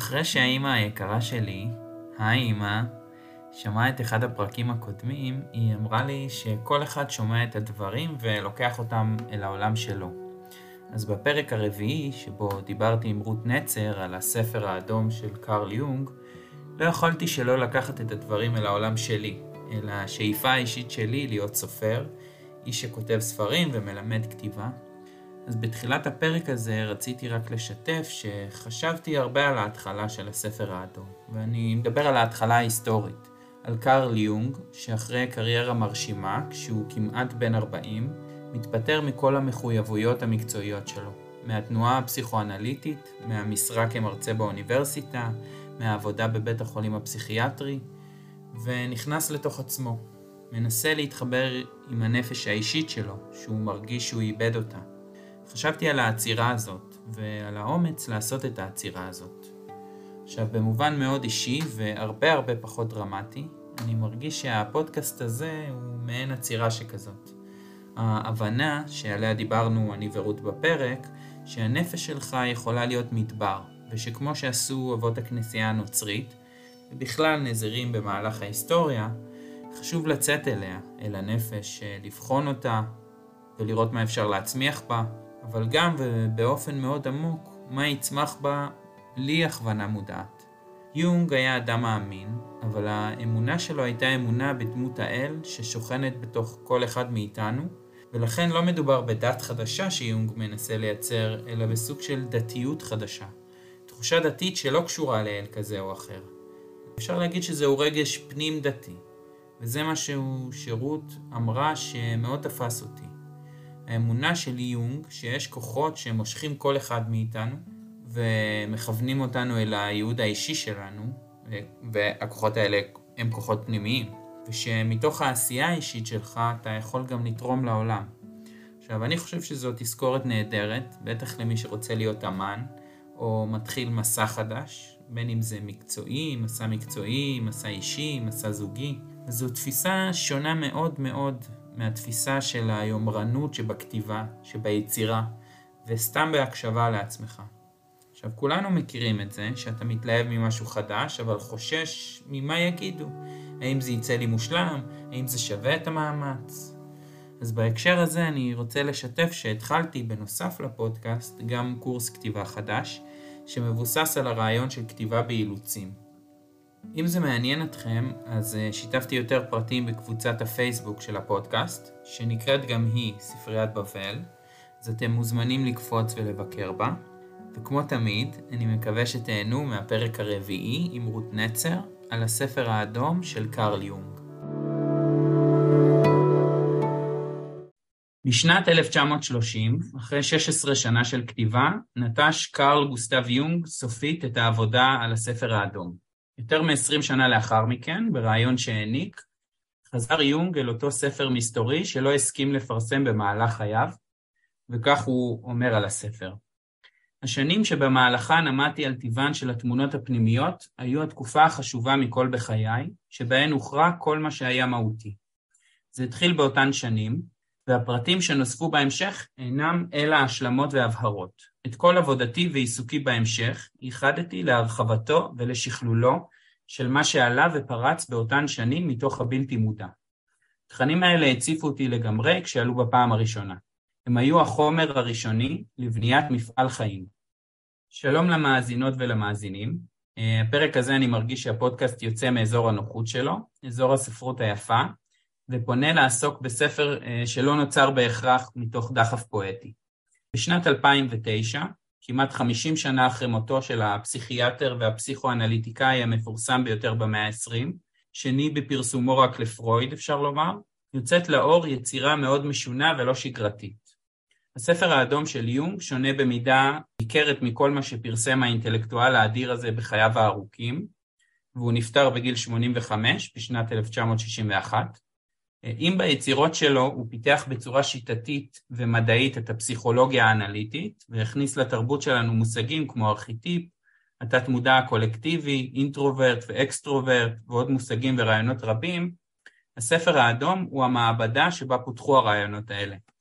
אחרי שהאימא היקרה שלי, האימא, שמעה את אחד הפרקים הקודמים, היא אמרה לי שכל אחד שומע את הדברים ולוקח אותם אל העולם שלו. אז בפרק הרביעי, שבו דיברתי עם רות נצר על הספר האדום של קרל יונג, לא יכולתי שלא לקחת את הדברים אל העולם שלי, אל השאיפה האישית שלי להיות סופר, איש שכותב ספרים ומלמד כתיבה. אז בתחילת הפרק הזה רציתי רק לשתף שחשבתי הרבה על ההתחלה של הספר האדום, ואני מדבר על ההתחלה ההיסטורית, על קרל יונג שאחרי קריירה מרשימה, כשהוא כמעט בן 40, מתפטר מכל המחויבויות המקצועיות שלו, מהתנועה הפסיכואנליטית, מהמשרה כמרצה באוניברסיטה, מהעבודה בבית החולים הפסיכיאטרי, ונכנס לתוך עצמו, מנסה להתחבר עם הנפש האישית שלו, שהוא מרגיש שהוא איבד אותה. חשבתי על העצירה הזאת, ועל האומץ לעשות את העצירה הזאת. עכשיו, במובן מאוד אישי והרבה פחות דרמטי, אני מרגיש שהפודקאסט הזה הוא מעין עצירה שכזאת. ההבנה שעליה דיברנו אני ורות בפרק, שהנפש שלך יכולה להיות מדבר, ושכמו שעשו אבות הכנסייה הנוצרית, ובכלל נזירים במהלך ההיסטוריה, חשוב לצאת אליה, אל הנפש, לבחון אותה, ולראות מה אפשר להצמיח בה, אבל גם ובאופן מאוד עמוק, מה יצמח בה בלי הכוונה מודעת. יונג היה אדם מאמין, אבל האמונה שלו הייתה אמונה בדמות האל ששוכנת בתוך כל אחד מאיתנו, ולכן לא מדובר בדת חדשה שיונג מנסה לייצר, אלא בסוג של דתיות חדשה. תחושה דתית שלא קשורה לאל כזה או אחר. אפשר להגיד שזהו רגש פנים דתי, וזה משהו שרות אמרה שמאוד תפס אותי. האמונה של יונג שיש כוחות שמושכים כל אחד מאיתנו ומכוונים אותנו אל הייעוד האישי שלנו, והכוחות האלה הם כוחות פנימיים, ושמתוך העשייה האישית שלך אתה יכול גם לתרום לעולם. עכשיו, אני חושב שזו תזכורת נהדרת, בטח למי שרוצה להיות אמן או מתחיל מסע חדש, בין אם זה מקצועי, מסע אישי, מסע זוגי. זו תפיסה שונה מאוד מהתפיסה של היומרנות שבכתיבה, שביצירה, וסתם בהקשבה לעצמך. עכשיו, כולנו מכירים את זה, שאתה מתלהב ממשהו חדש, אבל חושש ממה יגידו. האם זה יצא לי מושלם? האם זה שווה את המאמץ? אז בהקשר הזה אני רוצה לשתף שהתחלתי בנוסף לפודקאסט גם קורס כתיבה חדש, שמבוסס על הרעיון של כתיבה באילוצים. אם זה מעניין אתכם, אז שיתפתי יותר פרטים בקבוצת הפייסבוק של הפודקאסט, שנקראת גם היא ספריית בבל, אז אתם מוזמנים לקפוץ ולבקר בה. וכמו תמיד, אני מקווה שתהנו מהפרק הרביעי עם רות נצר על הספר האדום של קרל יונג. בשנת 1930, אחרי 16 שנה של כתיבה, נטש קרל גוסטב יונג סופית את העבודה על הספר האדום. יותר מ-20 שנה לאחר מכן, ברעיון שהעניק, חזר יונג אל אותו ספר מסתורי שלא הסכים לפרסם במהלך חייו, וכך הוא אומר על הספר. השנים שבמהלכן עמדתי על טבען של התמונות הפנימיות, היו התקופה החשובה מכל בחיי, שבהן הוכרע כל מה שהיה מהותי. זה התחיל באותן שנים, והפרטים שנוספו בהמשך אינם אלא השלמות והבהרות. את כל עבודתי ועיסוקי בהמשך ייחדתי להרחבתו ולשכלולו של מה שעלה ופרץ באותן שנים מתוך הבלתי מודע. התכנים האלה הציפו אותי לגמרי כשעלו בפעם הראשונה. הם היו החומר הראשוני לבניית מפעל חיים. שלום למאזינות ולמאזינים. הפרק הזה אני מרגיש שהפודקאסט יוצא מאזור הנוחות שלו, אזור הספרות היפה, ופונה לעסוק בספר שלא נוצר בהכרח מתוך דחף פואטי. בשנת 2009, כמעט 50 שנה אחרי מותו של הפסיכיאטר והפסיכואנליטיקאי המפורסם ביותר במאה ה-20, שני בפרסומו רק לפרויד אפשר לומר, יוצאת לאור יצירה מאוד משונה ולא שגרתית. הספר האדום של יונג שונה במידה ניכרת מכל מה שפרסם האינטלקטואל האדיר הזה בחייו הארוכים, והוא נפטר בגיל 85 בשנת 1961. אם ביצירות שלו הוא פיתח בצורה שיטתית ומדעית את הפסיכולוגיה האנליטית, והכניס לתרבות שלנו מושגים כמו ארכיטיפ, התת מודע הקולקטיבי, אינטרוברט ואקסטרוברט ועוד מושגים ורעיונות רבים, הספר האדום הוא המעבדה שבה פותחו הרעיונות האלה.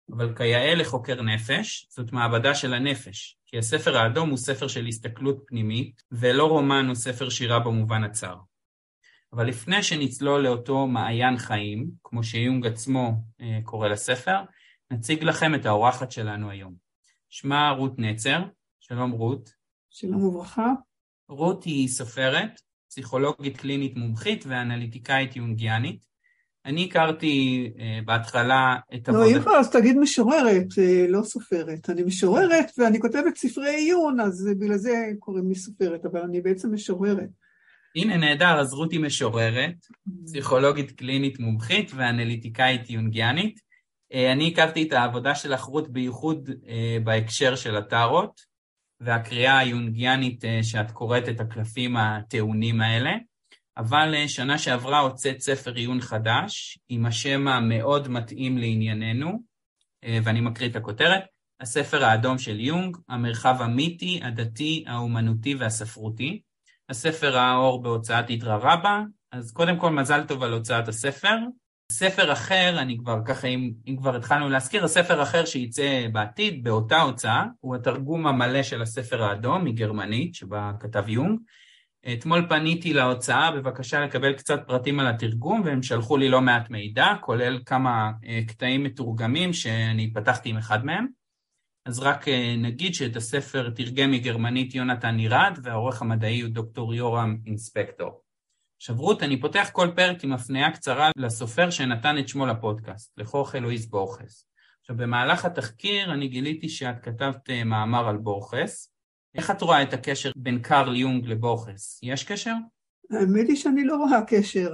אבל כיאה לחוקר נפש, זאת מעבדה של הנפש, כי הספר האדום הוא ספר של הסתכלות פנימית, ולא רומן או ספר שירה במובן הצר. אבל לפני שנצלול לאותו מעיין חיים, כמו שיונג עצמו קורא לספר, נציג לכם את האורחת שלנו היום. שמה רות נצר. שלום רות. שלום וברכה. רות היא סופרת, פסיכולוגית קלינית מומחית ואנליטיקאית יונגיאנית. אני הכרתי בהתחלה את לא, אם כבר אז תגיד משוררת, לא סופרת. אני משוררת ואני כותבת ספרי עיון, אז בגלל זה קוראים לי סופרת, אבל אני בעצם משוררת. הנה נהדר, אז רות היא משוררת, פסיכולוגית קלינית מומחית ואנליטיקאית יונגיאנית. אני הכרתי את העבודה שלך רות בייחוד בהקשר של הטארוט, והקריאה היונגיאנית שאת קוראת את הקלפים הטעונים האלה, אבל שנה שעברה הוצאת ספר עיון חדש, עם השם המאוד מתאים לענייננו, ואני מקריא את הכותרת, הספר האדום של יונג, המרחב המיתי, הדתי, האומנותי והספרותי. הספר האור בהוצאת אידרא רבא, אז קודם כל מזל טוב על הוצאת הספר. ספר אחר, אני כבר ככה, אם כבר התחלנו להזכיר, הספר אחר שייצא בעתיד, באותה הוצאה, הוא התרגום המלא של הספר האדום מגרמנית, שבה כתב יונג. אתמול פניתי להוצאה בבקשה לקבל קצת פרטים על התרגום, והם שלחו לי לא מעט מידע, כולל כמה קטעים מתורגמים שאני פתחתי עם אחד מהם. אז רק נגיד שאת הספר תרגם מגרמנית יונתן נירד, והעורך המדעי הוא דוקטור יורם אינספקטור. עכשיו רות, אני פותח כל פרק עם הפניה קצרה לסופר שנתן את שמו לפודקאסט, לחורחה לואיס בורכס. עכשיו במהלך התחקיר אני גיליתי שאת כתבת מאמר על בורכס. איך את רואה את הקשר בין קארל יונג לבורכס? יש קשר? האמת היא שאני לא רואה קשר.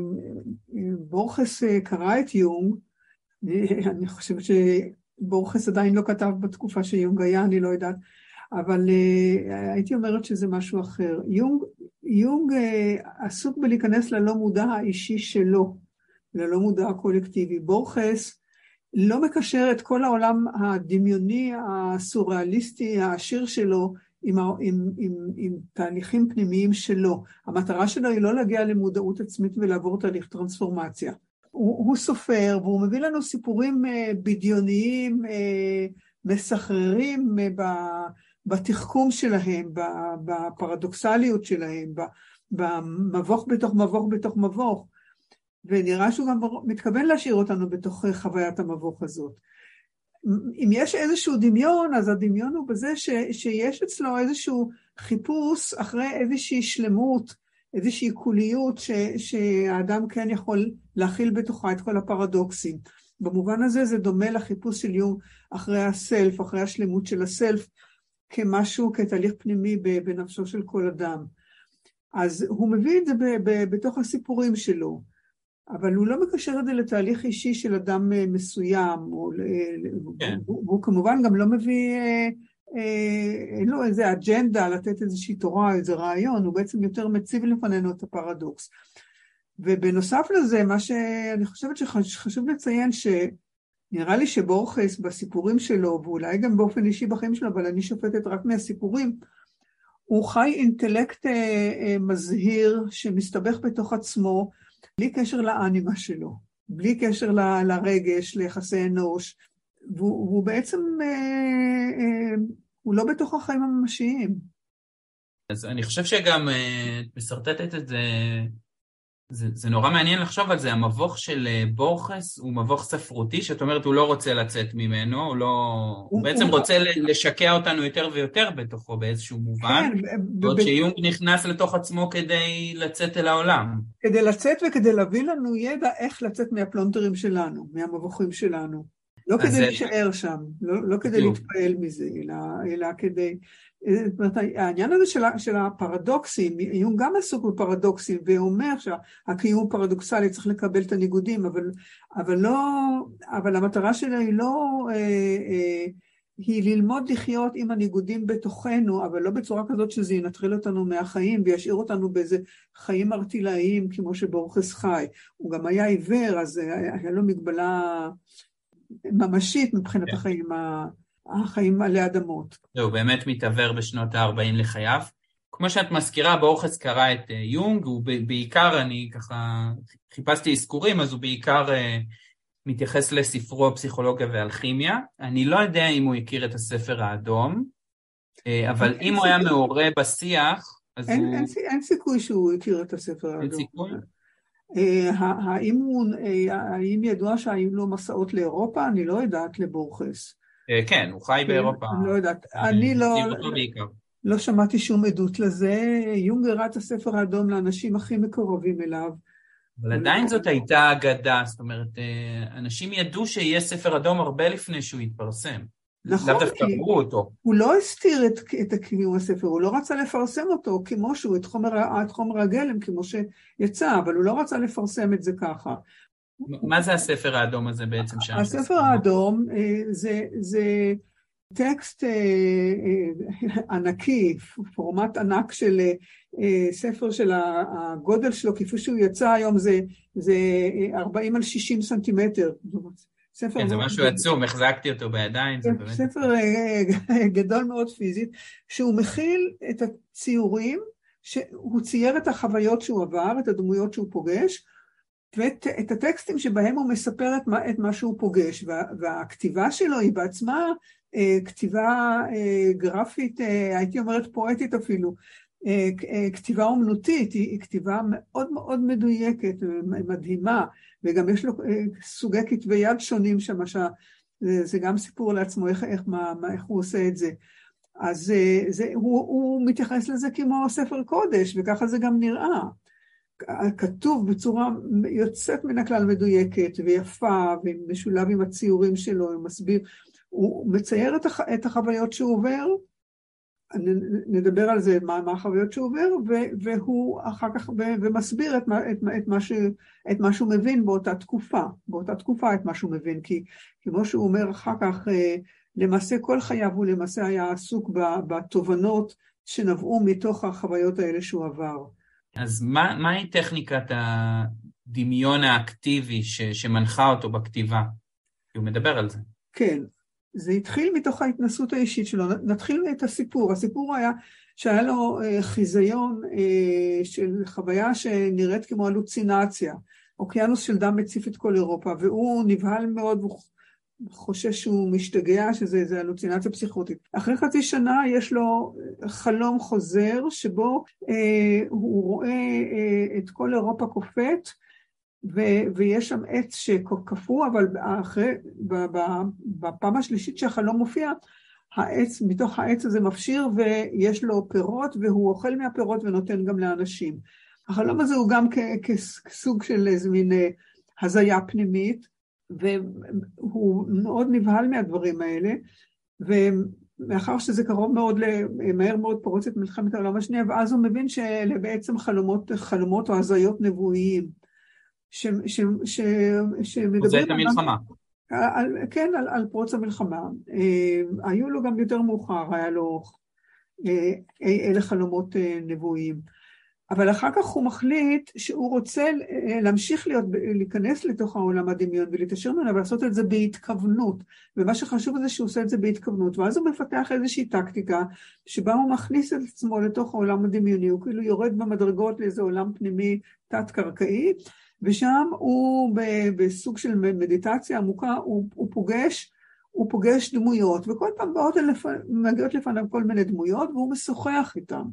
בורכס קרא את יונג, אני חושבת שבורכס עדיין לא כתב בתקופה שיונג היה, אני לא יודעת, אבל הייתי אומרת שזה משהו אחר. יונג עסוק בלהיכנס ללא מודע האישי שלו, ללא מודע הקולקטיבי. בורכס לא מקשר את כל העולם הדמיוני, הסוריאליסטי, העשיר שלו, עם תהליכים פנימיים שלו. המטרה שלו היא לא להגיע למודעות עצמית ולעבור תהליך טרנספורמציה. הוא סופר, והוא מביא לנו סיפורים בדיוניים, מסחררים בתחכום שלהם, בפרדוקסליות שלהם, במבוך בתוך מבוך בתוך מבוך. ונראה שהוא גם מתכוון להשאיר אותנו בתוך חוויית המבוך הזאת. אם יש איזשהו דמיון, אז הדמיון הוא בזה שיש אצלו איזשהו חיפוש אחרי איזושהי שלמות, איזושהי קוליות שהאדם כן יכול להכיל בתוכה את כל הפרדוקסים. במובן הזה זה דומה לחיפוש של יונג אחרי הסלף, אחרי השלמות של הסלף, כמשהו, כתהליך פנימי בנפשו של כל אדם. אז הוא מביא את זה בתוך הסיפורים שלו. אבל הוא לא מקשר את זה לתהליך אישי של אדם מסוים, והוא כמובן גם לא מביא, אין לו איזה אג'נדה לתת איזושהי תורה, איזה רעיון, הוא בעצם יותר מציב לפנינו את הפרדוקס. ובנוסף לזה, מה שאני חושבת שחשוב לציין, שנראה לי שבורכס בסיפורים שלו, ואולי גם באופן אישי בחיים שלו, אבל אני שופטת רק מהסיפורים, הוא חי אינטלקט מזהיר שמסתבך בתוך עצמו, בלי קשר לאנימה שלו, בלי קשר לרגש, ליחסי אנוש, והוא בעצם, הוא לא בתוך החיים הממשיים. אז אני חושב שגם מסרטטת את זה, זה נורא מעניין לחשוב על זה, המבוך של בורכס הוא מבוך ספרותי, שאת אומרת הוא לא רוצה לצאת ממנו, הוא בעצם רוצה לשקע אותנו יותר ויותר בתוכו באיזשהו מובן, בעוד שיונג נכנס לתוך עצמו כדי לצאת אל העולם. כדי לצאת וכדי להביא לנו ידע איך לצאת מהפלונטרים שלנו, מהמבוכים שלנו. לא כדי להישאר שם, לא כדי להתפעל מזה, אלא כדי... העניין הזה של הפרדוקסים, יונג גם עסוק בפרדוקסים, ואומר שהקיום פרדוקסלי צריך לקבל את הניגודים, אבל המטרה שלה היא ללמוד לחיות עם הניגודים בתוכנו, אבל לא בצורה כזאת שזה ינטרל אותנו מהחיים, וישאיר אותנו באיזה חיים ארטילאיים, כמו שבורכס חי. הוא גם היה עיוור, אז היה לו מגבלה ממשית מבחינת החיים עלי אדמות. הוא באמת מתעבר בשנות ה-40 לחייו. כמו שאת מזכירה, בורכס קרא את יונג, הוא בעיקר, אני ככה חיפשתי אזכורים, אז הוא בעיקר מתייחס לספרו פסיכולוגיה ואלכימיה. אני לא יודע אם הוא הכיר את הספר האדום, אבל אם הוא היה מעורה בשיח, אז הוא... אין סיכוי שהוא הכיר את הספר האדום. אין סיכוי? האם ידוע שהיו לו מסעות לאירופה? אני לא יודעת לבורכס. כן, הוא חי באירופה. אני לא יודעת. אני לא שמעתי שום עדות לזה. יונג הראה את הספר האדום לאנשים הכי מקורבים אליו. אבל עדיין זאת הייתה אגדה, זאת אומרת, אנשים ידעו שיהיה ספר אדום הרבה לפני שהוא יתפרסם. נכון, כי הוא לא הסתיר את קיום הספר, הוא לא רצה לפרסם אותו כמו שהוא, את חומר הגלם כמו שיצא, אבל הוא לא רצה לפרסם את זה ככה. מה זה הספר האדום הזה בעצם? הספר האדום זה טקסט ענקי, פורמט ענק של ספר של הגודל שלו, כפי שהוא יצא היום זה 40 על 60 סנטימטר. כן, זה משהו עצום, החזקתי אותו בידיים. ספר גדול מאוד פיזית, שהוא מכיל את הציורים, שהוא צייר את החוויות שהוא עבר, את הדמויות שהוא פוגש, ואת הטקסטים שבהם הוא מספר את מה שהוא פוגש, והכתיבה שלו היא בעצמה כתיבה גרפית, הייתי אומרת פואטית אפילו, כתיבה אומנותית, היא כתיבה מאוד מאוד מדויקת, מדהימה, וגם יש לו סוגי כתבי יד שונים שם, זה גם סיפור לעצמו איך הוא עושה את זה. אז הוא מתייחס לזה כמו ספר קודש, וככה זה גם נראה. כתוב בצורה יוצאת מן הכלל מדויקת ויפה, ומשולב עם הציורים שלו, הוא מסביר, הוא מצייר את החוויות שהוא עובר, נדבר על זה, מה החוויות שהוא עובר, והוא אחר כך ומסביר את מה שהוא מבין באותה תקופה את מה שהוא מבין, כי כמו שהוא אומר אחר כך, למעשה כל חייו הוא למעשה היה עסוק בתובנות שנבעו מתוך החוויות האלה שהוא עבר. אז מהי טכניקת הדמיון האקטיבי שמנחה אותו בכתיבה? כי הוא מדבר על זה. כן. זה התחיל מתוך ההתנסות האישית שלו. נתחיל את הסיפור. הסיפור היה שהיה לו חיזיון של חוויה שנראית כמו הלוצינציה. אוקיינוס של דם מציף את כל אירופה, והוא נבהל מאוד, והוא חושש שהוא משתגע, שזה הלוצינציה פסיכוטית. אחרי חצי שנה יש לו חלום חוזר, שבו הוא רואה את כל אירופה קופאת, ויש שם עץ שקפוא, אבל בפעם השלישית שהחלום מופיע, מתוך העץ הזה מפשיר, ויש לו פירות, והוא אוכל מהפירות ונותן גם לאנשים. החלום הזה הוא גם כסוג של איזה מין הזיה פנימית, והוא מאוד נבהל מהדברים האלה, ומאחר שזה קרוב מאוד, מהר מאוד פורצת מלחמת העולם השנייה, ואז הוא מבין שאלה בעצם חלומות או הזיות נבואיים, פרוץ המלחמה. כן, על פרוץ המלחמה. היו לו גם יותר מאוחר, היה לו אלה חלומות נבואיים. אבל אחר כך הוא מחליט שהוא רוצה להמשיך להיכנס לתוך העולם הדמיון ולהתעשר ממנו, אבל לעשות את זה בהתכוונות. ומה שחשוב זה שהוא עושה את זה בהתכוונות. ואז הוא מפתח איזושהי טקטיקה שבה הוא מכניס את עצמו לתוך העולם הדמיוני, הוא כאילו יורד במדרגות לאיזה עולם פנימי תת-קרקעי, ושם הוא בסוג של מדיטציה עמוקה, הוא פוגש דמויות, וכל פעם מגיעות לפניו כל מיני דמויות, והוא משוחח איתם.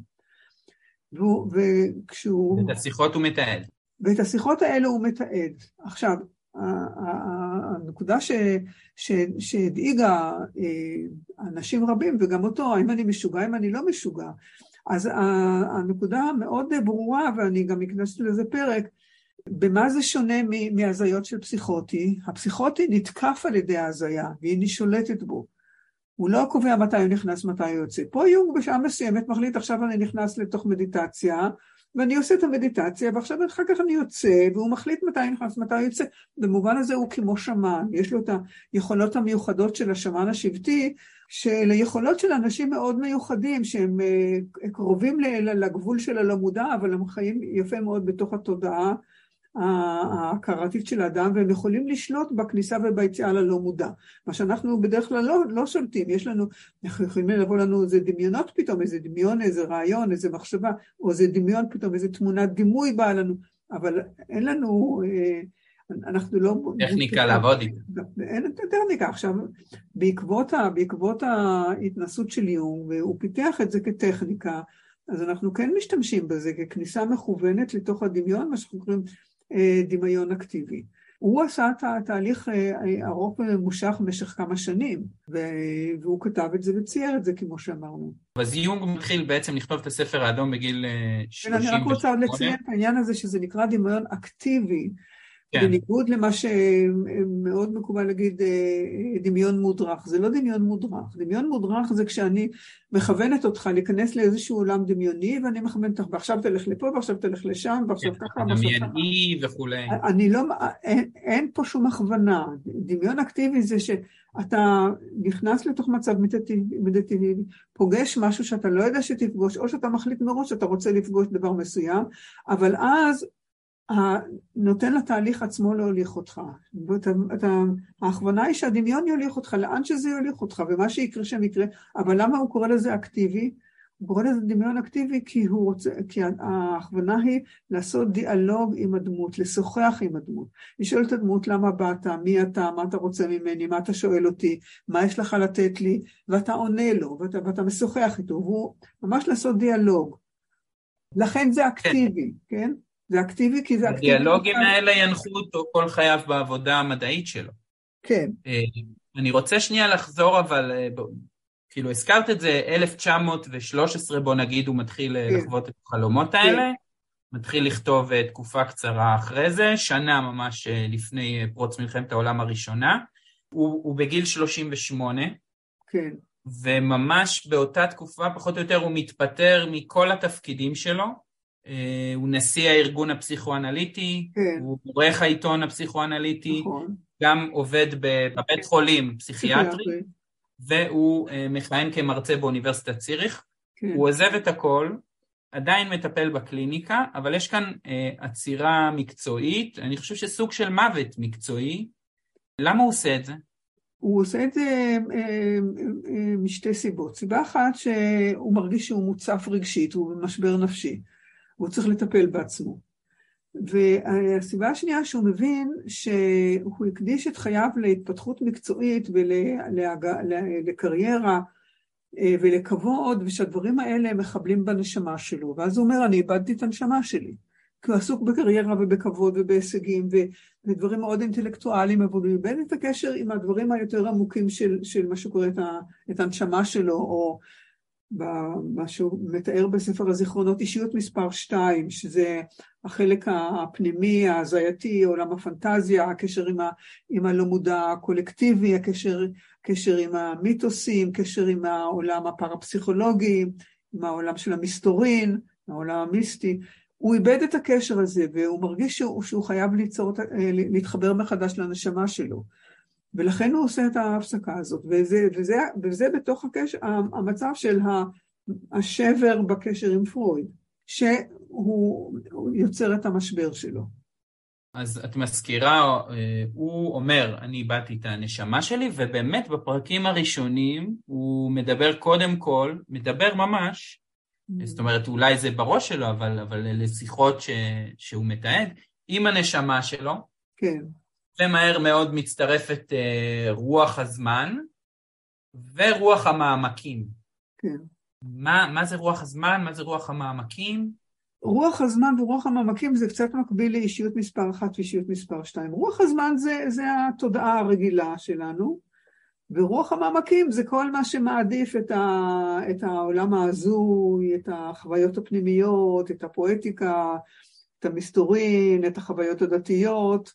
את השיחות הוא מתעד. ואת השיחות האלה הוא מתעד. עכשיו, הנקודה שהדאיגה אנשים רבים, וגם אותו, האם אני משוגע, אם אני לא משוגע, אז הנקודה מאוד ברורה, ואני גם הכנסתי לזה פרק, במה זה שונה מהזיות של פסיכוטי? הפסיכוטי נתקף על ידי ההזיה, והיא שולטת בו. הוא לא קובע מתי הוא נכנס, מתי הוא יוצא. פה יונג בשעה מסוימת מחליט, עכשיו אני נכנס לתוך מדיטציה, ואני עושה את המדיטציה, ועכשיו אחר כך אני יוצא, והוא מחליט מתי נכנס, מתי הוא יוצא. במובן הזה הוא כמו שמן, יש לו את היכולות המיוחדות של השמן השבטי, של היכולות של אנשים מאוד מיוחדים, שהם קרובים לגבול של הלא מודע, אבל הם חיים יפה מאוד בתוך התודעה, ההכרתית של האדם, והם יכולים לשלוט בכניסה וביציאה ללא מודע. מה שאנחנו בדרך כלל לא שולטים, אנחנו יכולים לבוא לנו איזה דמיונות פתאום, איזה דמיון, איזה רעיון, איזה מחשבה, או איזה דמיון פתאום, איזה תמונת דימוי באה לנו, אבל אין לנו, אנחנו לא... טכניקה לעבוד איתה. אין את הטכניקה. עכשיו, בעקבות ההתנסות של יונג, והוא פיתח את זה כטכניקה, אז אנחנו כן משתמשים בזה ככניסה מכוונת לתוך הדמיון, מה שאנחנו קוראים דמיון אקטיבי. הוא עשה את התהליך ארוך וממושך במשך כמה שנים, והוא כתב את זה וצייר את זה, כמו שאמרנו. אז יונג מתחיל בעצם לכתוב את הספר האדום בגיל 38. אני רק רוצה לציין את העניין הזה שזה נקרא דמיון אקטיבי, כן. בניגוד למה שמאוד מקובל להגיד דמיון מודרך. זה לא דמיון מודרך. דמיון מודרך זה כשאני מכוונת אותך להיכנס לאיזשהו עולם דמיוני, ואני מכוונת אותך, ועכשיו תלך לפה, ועכשיו תלך לשם, ועכשיו ככה, ועכשיו ככה. דמייני וכולי. אין פה שום הכוונה. דמיון אקטיבי זה שאתה נכנס לתוך מצב מדיטטיבי, פוגש משהו שאתה לא יודע שתפגוש, או שאתה מחליט מראש שאתה רוצה לפגוש דבר מסוים, אבל אז נותן לתהליך עצמו להוליך אותך. ההכוונה היא שהדמיון יוליך אותך, לאן שזה יוליך אותך, ומה שיקרה שם יקרה. אבל למה הוא קורא לזה אקטיבי? הוא קורא לזה דמיון אקטיבי כי ההכוונה היא לעשות דיאלוג עם הדמות, לשוחח עם הדמות. לשאול את הדמות למה באת, מי אתה, מה אתה רוצה ממני, מה אתה שואל אותי, מה יש לך לתת לי, ואתה עונה לו, ואתה משוחח איתו, והוא ממש לעשות דיאלוג. לכן זה אקטיבי, כן? זה אקטיבי כי זה אקטיבי. הדיאלוגים האלה ינחו אותו כל חייו בעבודה המדעית שלו. כן. אני רוצה שנייה לחזור, אבל כאילו הזכרת את זה, 1913 בוא נגיד, הוא מתחיל לחוות את החלומות האלה, מתחיל לכתוב תקופה קצרה אחרי זה, שנה ממש לפני פרוץ מלחמת העולם הראשונה, הוא בגיל 38, כן. וממש באותה תקופה פחות או יותר הוא מתפטר מכל התפקידים שלו, הוא נשיא הארגון הפסיכואנליטי, כן. הוא עורך העיתון הפסיכואנליטי, נכון. גם עובד בבית חולים פסיכיאטרי, והוא מכהן כמרצה באוניברסיטת ציריך, כן. הוא עוזב את הכל, עדיין מטפל בקליניקה, אבל יש כאן עצירה מקצועית, אני חושב שסוג של מוות מקצועי. למה הוא עושה את זה? הוא עושה את זה משתי סיבות. סיבה אחת שהוא מרגיש שהוא מוצף רגשית, הוא במשבר נפשי. הוא צריך לטפל בעצמו. והסיבה השנייה שהוא מבין שהוא הקדיש את חייו להתפתחות מקצועית ולקריירה ולכבוד, ושהדברים האלה מחבלים בנשמה שלו. ואז הוא אומר, אני איבדתי את הנשמה שלי. כי הוא עסוק בקריירה ובכבוד ובהישגים ודברים מאוד אינטלקטואליים, אבל הוא איבד את הקשר עם הדברים היותר עמוקים של מה שקורא את הנשמה שלו, או מה שהוא מתאר בספר הזיכרונות, אישיות מספר 2, שזה החלק הפנימי, ההזייתי, עולם הפנטזיה, הקשר עם הלא מודע הקולקטיבי, הקשר עם המיתוסים, קשר עם העולם הפרפסיכולוגי, עם העולם של המסתורין, העולם המיסטי. הוא איבד את הקשר הזה, והוא מרגיש שהוא חייב להתחבר מחדש לנשמה שלו. ולכן הוא עושה את ההפסקה הזאת, וזה בתוך הקשר, המצב של השבר בקשר עם פרויד, שהוא יוצר את המשבר שלו. אז את מזכירה, הוא אומר, אני איבדתי את הנשמה שלי, ובאמת בפרקים הראשונים הוא מדבר קודם כל, מדבר ממש, זאת אומרת אולי זה בראש שלו, אבל לשיחות שהוא מתעד, עם הנשמה שלו, כן. ומהר מאוד מצטרפת רוח הזמן ורוח המעמקים. כן. מה זה רוח הזמן? מה זה רוח המעמקים? רוח הזמן ורוח המעמקים זה קצת מקביל לאישיות מספר 1 ואישיות מספר 2. רוח הזמן זה התודעה הרגילה שלנו, ורוח המעמקים זה כל מה שמעדיף את העולם ההזוי, את החוויות הפנימיות, את הפואטיקה, את המסתורין, את החוויות הדתיות.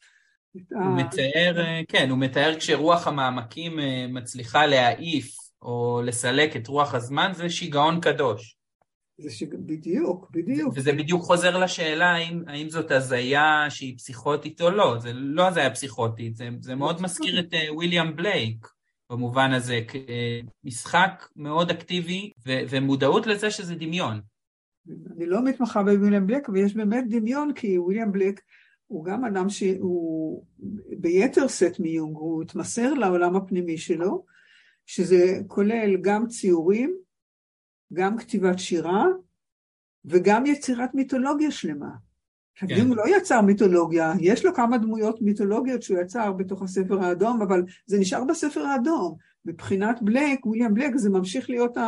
הוא מתאר כשרוח המעמקים מצליחה להעיף או לסלק את רוח הזמן, זה שיגעון קדוש. בדיוק. וזה בדיוק חוזר לשאלה האם זאת הזיה שהיא פסיכוטית או לא. זה לא הזיה פסיכוטית, זה מאוד מזכיר את וויליאם בלייק, במובן הזה, משחק מאוד אקטיבי ומודעות לזה שזה דמיון. אני לא מתמחה בוויליאם בלייק, ויש באמת דמיון, כי וויליאם בלייק הוא גם אדם שהוא ביתר סט מיונג, הוא התמסר לעולם הפנימי שלו, שזה כולל גם ציורים, גם כתיבת שירה, וגם יצירת מיתולוגיה שלמה. עכשיו, יונג לא יצר מיתולוגיה, יש לו כמה דמויות מיתולוגיות שהוא יצר בתוך הספר האדום, אבל זה נשאר בספר האדום. מבחינת בלייק, וויליאם בלייק, זה ממשיך להיות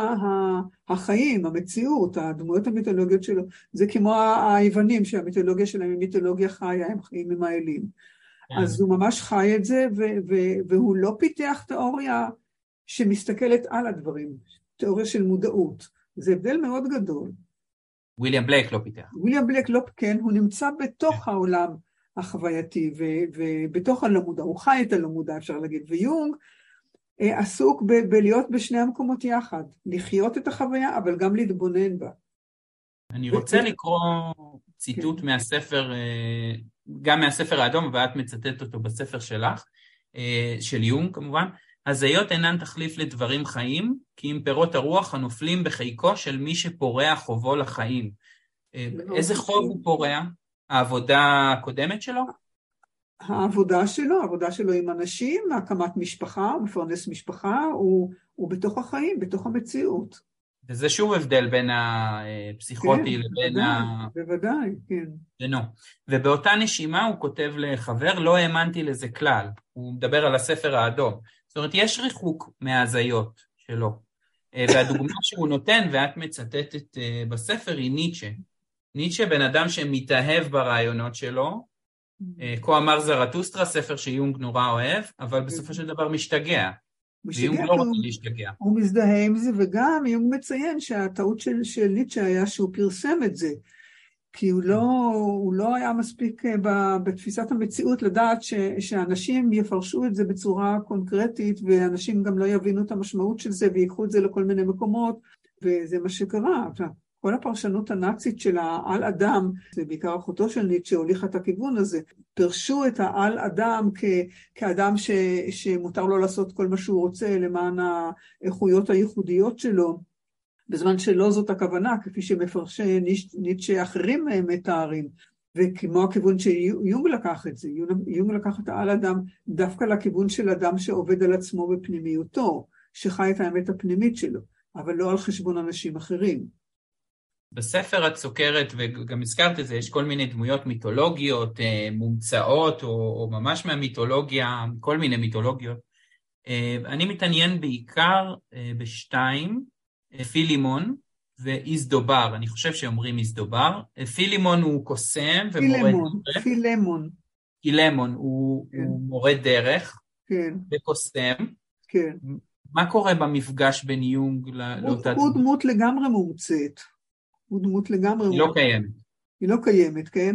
החיים, המציאות, הדמויות המיתולוגיות שלו. זה כמו היוונים, שהמיתולוגיה שלהם היא מיתולוגיה חיה, הם חיים עם האלים. אז הוא ממש חי את זה, והוא לא פיתח תיאוריה שמסתכלת על הדברים, תיאוריה של מודעות. זה הבדל מאוד גדול. וויליאם בלייק לא פיתח. וויליאם בלייק לא, כן, הוא נמצא בתוך העולם החווייתי, ובתוך הלא מודע, הוא חי את הלא מודע, אפשר להגיד. ויונג עסוק בלהיות בשני המקומות יחד, לחיות את החוויה, אבל גם להתבונן בה. אני רוצה לקרוא ציטוט מהספר, גם מהספר האדום, ואת מצטטת אותו בספר שלך, של יונג כמובן. הזיות אינן תחליף לדברים חיים, כי אם פירות הרוח הנופלים בחיקו של מי שפורע חובו לחיים. איזה חוב הוא פורע? העבודה הקודמת שלו? העבודה שלו עם אנשים, הקמת משפחה, הוא מפרנס משפחה, הוא בתוך החיים, בתוך המציאות. וזה שוב הבדל בין הפסיכוטי לבין בוודאי, כן. בינו. ובאותה נשימה הוא כותב לחבר, לא האמנתי לזה כלל. הוא מדבר על הספר האדום. זאת אומרת, יש ריחוק מההזיות שלו. והדוגמה שהוא נותן, ואת מצטטת בספר, היא ניטשה. ניטשה, בן אדם שמתאהב ברעיונות שלו, כה אמר זרטוסטרה, ספר שיונג נורא אוהב, אבל בסופו של דבר משתגע. ויונג לא רוצה להשתגע. הוא מזדהה עם זה, וגם יונג מציין שהטעות של ניטשה היה שהוא פרסם את זה. כי הוא לא היה מספיק בתפיסת המציאות לדעת שאנשים יפרשו את זה בצורה קונקרטית, ואנשים גם לא יבינו את המשמעות של זה, ויקחו את זה לכל מיני מקומות, וזה מה שקרה. כל הפרשנות הנאצית של העל אדם, זה בעיקר אחותו של ניטשה, הוליכה את הכיוון הזה, פרשו את העל אדם כאדם שמותר לו לעשות כל מה שהוא רוצה, למען האיכויות הייחודיות שלו, בזמן שלא זאת הכוונה, כפי שמפרשי ניטשה אחרים מתארים, וכמו הכיוון שיונג לקח את זה, יונג לקח את העל אדם דווקא לכיוון של אדם שעובד על עצמו בפנימיותו, שחי את האמת הפנימית שלו, אבל לא על חשבון אנשים אחרים. בספר את סוקרת, וגם הזכרת את זה, יש כל מיני דמויות מיתולוגיות, מומצאות, או ממש מהמיתולוגיה, כל מיני מיתולוגיות. אני מתעניין בעיקר בשתיים, פילימון ואיזדובר, אני חושב שאומרים איזדובר. פילימון הוא קוסם ומורה דרך. פילמון הוא מורה דרך וקוסם. כן. מה קורה במפגש בין יונג לאותה דמות? הוא דמות לגמרי מומצאת. היא לא קיימת. היא לא קיימת, כן?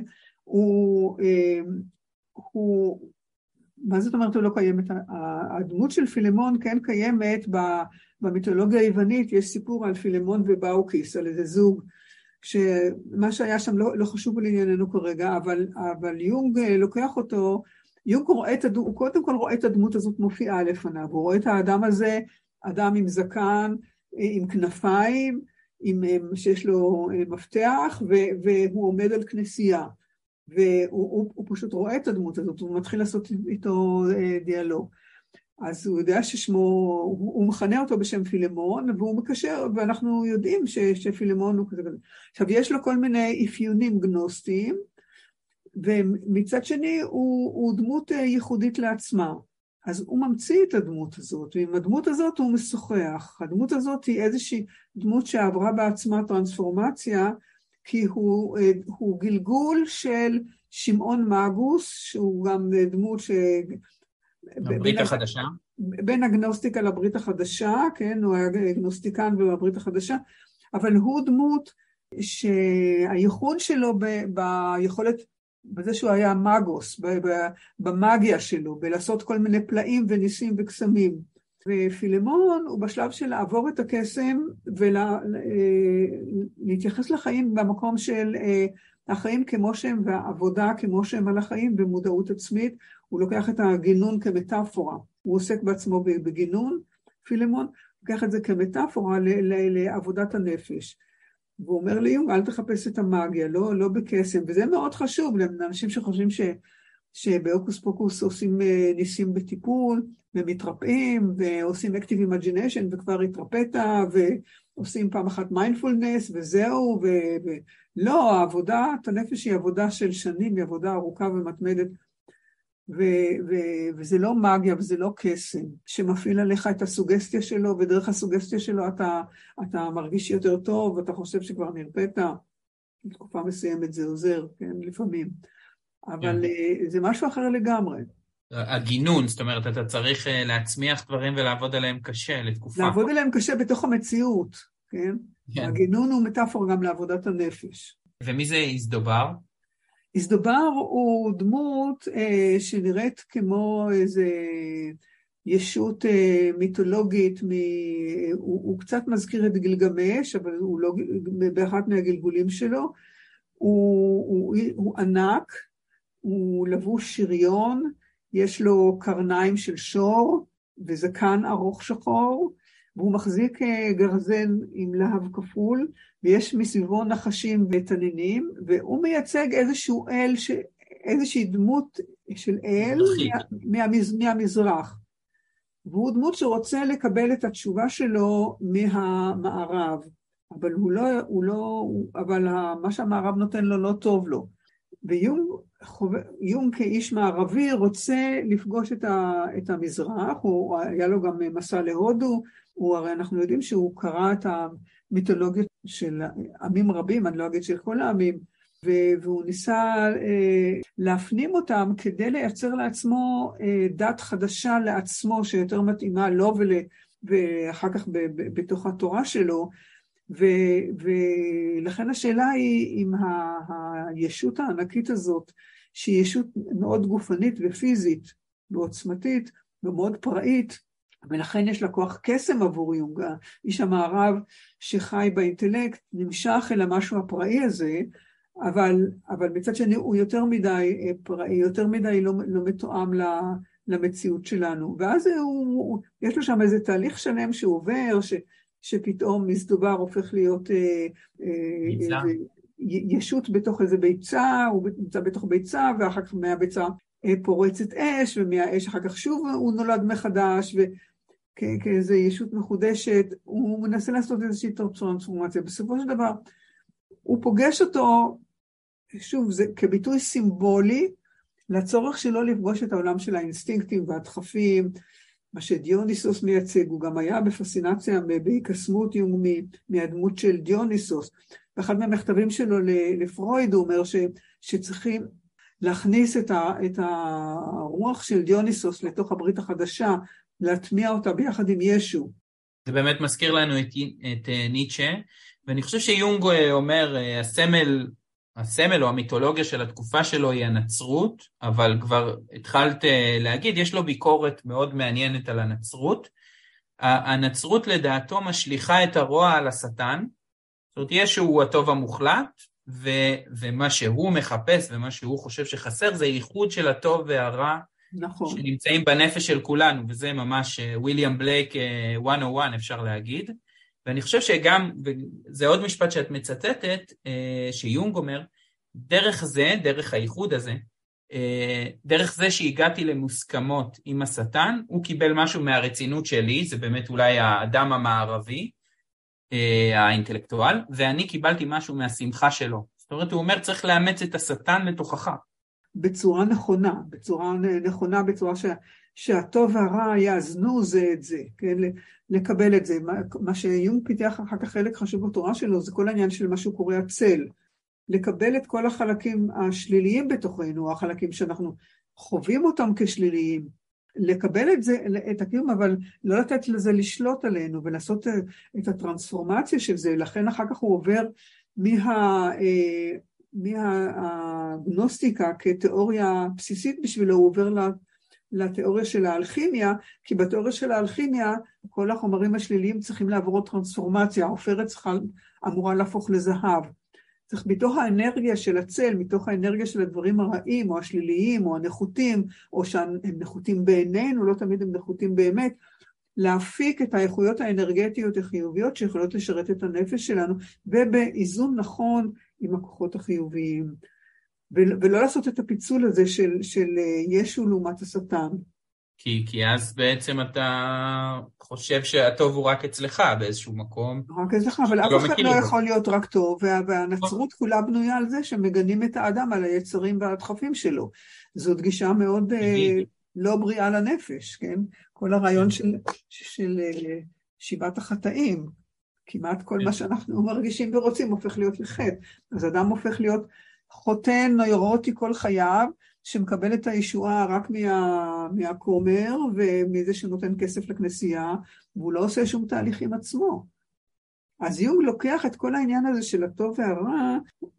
מה זאת אומרת הוא לא קיימת? הדמות של פילמון כן קיימת במיתולוגיה היוונית, יש סיפור על פילמון ובאוקיס, על איזה זוג, שמה שהיה שם לא חשוב לענייננו כרגע, אבל יונג לוקח אותו, יונג הוא קודם כל רואה את הדמות הזאת מופיעה לפניו, הוא רואה את האדם הזה, אדם עם זקן, עם כנפיים, שיש לו מפתח, והוא עומד על כנסייה, והוא פשוט רואה את הדמות הזאת, הוא מתחיל לעשות איתו דיאלוג. אז הוא יודע ששמו, הוא מכנה אותו בשם פילמון, והוא מקשר, ואנחנו יודעים שפילמון הוא כזה. עכשיו, יש לו כל מיני אפיונים גנוסטיים, ומצד שני הוא דמות ייחודית לעצמה. אז הוא ממציא את הדמות הזאת, ועם הדמות הזאת הוא משוחח. הדמות הזאת היא איזושהי דמות שעברה בעצמה טרנספורמציה, כי הוא גלגול של שמעון מאגוס, שהוא גם דמות הברית החדשה? בין הגנוסטיקה לברית החדשה, כן, הוא היה גנוסטיקן בברית החדשה, אבל הוא דמות שהייחוד שלו ביכולת, בזה שהוא היה מאגוס, במאגיה שלו, בלעשות כל מיני פלאים וניסים וקסמים. ופילמון הוא בשלב של לעבור את הקסם ולהתייחס לחיים במקום של החיים כמו שהם והעבודה כמו שהם על החיים במודעות עצמית. הוא לוקח את הגינון כמטאפורה, הוא עוסק בעצמו בגינון, פילמון, לוקח את זה כמטאפורה לעבודת הנפש. והוא אומר ליונג, אל תחפש את המאגיה, לא בקסם, וזה מאוד חשוב לאנשים שחושבים שבהוקוס פוקוס עושים ניסים בטיפול, ומתרפאים, ועושים active imagination, וכבר התרפאת, עושים פעם אחת מיינדפולנס וזהו, לא, העבודת הנפש היא עבודה של שנים, היא עבודה ארוכה ומתמדת, וזה לא מגיה וזה לא קסם, שמפעיל עליך את הסוגסטיה שלו, ודרך הסוגסטיה שלו אתה מרגיש יותר טוב, ואתה חושב שכבר נרפאת, בתקופה מסוימת זה עוזר, כן, לפעמים. אבל זה משהו אחר לגמרי. הגינון, זאת אומרת, אתה צריך להצמיח דברים ולעבוד עליהם קשה לתקופה. לעבוד עליהם קשה בתוך המציאות, כן? הגינון הוא מטאפור גם לעבודת הנפש. ומי זה איזדובר? איזדובר הוא דמות שנראית כמו איזה ישות מיתולוגית, הוא קצת מזכיר את גילגמש, אבל הוא לא באחת מהגלגולים שלו, הוא ענק, הוא לבוש שריון, יש לו קרניים של שור וזקן ארוך שחור, והוא מחזיק גרזן עם להב כפול, ויש מסביבו נחשים ותנינים, והוא מייצג איזשהו אל, איזושהי דמות של אל מהמזרח. והוא דמות שרוצה לקבל את התשובה שלו מהמערב, אבל אבל מה שהמערב נותן לו לא טוב לו. ויונג כאיש מערבי רוצה לפגוש את המזרח, היה לו גם מסע להודו, הרי אנחנו יודעים שהוא קרא את המיתולוגיות של עמים רבים, אני לא אגיד של כל העמים, והוא ניסה להפנים אותם כדי לייצר לעצמו דת חדשה לעצמו, שיותר מתאימה לו ואחר כך בתוך התורה שלו, ולכן השאלה היא אם הישות הענקית הזאת, שהיא ישות מאוד גופנית ופיזית ועוצמתית ומאוד פראית, ולכן יש לה כוח קסם עבור יונג, איש המערב שחי באינטלקט, נמשך אל המשהו הפראי הזה, אבל מצד שני הוא יותר מדי פראי, יותר מדי לא מתואם למציאות שלנו, ואז יש לו שם איזה תהליך שלם שהוא עובר, שפתאום מסדובר הופך להיות ישות בתוך איזה ביצה, הוא נמצא בתוך ביצה, ואחר כך מהביצה פורצת אש, ומהאש אחר כך שוב הוא נולד מחדש, וכאיזו ישות מחודשת, הוא מנסה לעשות איזושהי טרנספורמציה. בסופו של דבר, הוא פוגש אותו, שוב, זה כביטוי סימבולי, לצורך שלו לפגוש את העולם של האינסטינקטים והדחפים, מה שדיוניסוס מייצג, הוא גם היה בפסינציה, בהיקסמות יונג מהדמות של דיוניסוס. באחד מהמכתבים שלו לפרויד הוא אומר שצריכים להכניס את הרוח של דיוניסוס לתוך הברית החדשה, להטמיע אותה ביחד עם ישו. זה באמת מזכיר לנו את ניטשה, ואני חושב שיונג אומר, הסמל או המיתולוגיה של התקופה שלו היא הנצרות, אבל כבר התחלת להגיד, יש לו ביקורת מאוד מעניינת על הנצרות. הנצרות לדעתו משליחה את הרוע על השטן, זאת אומרת, ישו הוא הטוב המוחלט, ומה שהוא מחפש ומה שהוא חושב שחסר, זה ייחוד של הטוב והרע, נכון. שנמצאים בנפש של כולנו, וזה ממש וויליאם בלייק 101 אפשר להגיד, ואני חושב שגם, וזה עוד משפט שאת מצטטת, שיונג אומר, דרך זה, דרך הייחוד הזה, דרך זה שהגעתי למוסכמות עם השטן, הוא קיבל משהו מהרצינות שלי, זה באמת אולי האדם המערבי, האינטלקטואל, ואני קיבלתי משהו מהשמחה שלו. זאת אומרת, הוא אומר, צריך לאמץ את השטן לתוכך. בצורה נכונה, בצורה שהטוב והרע יאזנו זה את זה, כן? לקבל את זה. מה שיונג פיתח אחר כך חלק חשוב בתורה שלו, זה כל העניין של מה שהוא קורא הצל. לקבל את כל החלקים השליליים בתוכנו, החלקים שאנחנו חווים אותם כשליליים, לקבל את זה, את הקיום, אבל לא לתת לזה לשלוט עלינו, ולעשות את הטרנספורמציה של זה, לכן אחר כך הוא עובר מהגנוסטיקה כתיאוריה בסיסית בשבילו, הוא עובר לתיאוריה של האלכימיה, כי בתיאוריה של האלכימיה, כל החומרים השליליים צריכים לעבור טרנספורמציה, העופרת אמורה להפוך לזהב. צריך מתוך האנרגיה של הצל, מתוך האנרגיה של הדברים הרעים, או השליליים, או הנחותים, או שהם נחותים בעינינו, לא תמיד הם נחותים באמת, להפיק את האיכויות האנרגטיות החיוביות שיכולות לשרת את הנפש שלנו, ובאיזון נכון עם הכוחות החיוביים. ולא לעשות את הפיצול הזה של ישו לעומת השטן. כי אז בעצם אתה חושב שהטוב הוא רק אצלך באיזשהו מקום, רק אצלך, אבל שאתה אף לא אחד לא מכיר בו. יכול להיות רק טוב, והנצרות כולה בנויה על זה שמגנים את האדם על היצרים והדחפים שלו. זאת גישה מאוד טבעי, לא בריאה לנפש, כן? כל הרעיון כן, של שיבת החטאים, כמעט כל מה כן, שאנחנו מרגישים ורוצים הופך להיות לחטא. אז אדם הופך להיות חוטא נוירוטי כל חייו, שמקבל את הישועה רק מהכומר ומזה שנותן כסף לכנסייה, והוא לא עושה שום תהליך עם עצמו. אז יונג לוקח את כל העניין הזה של הטוב והרע,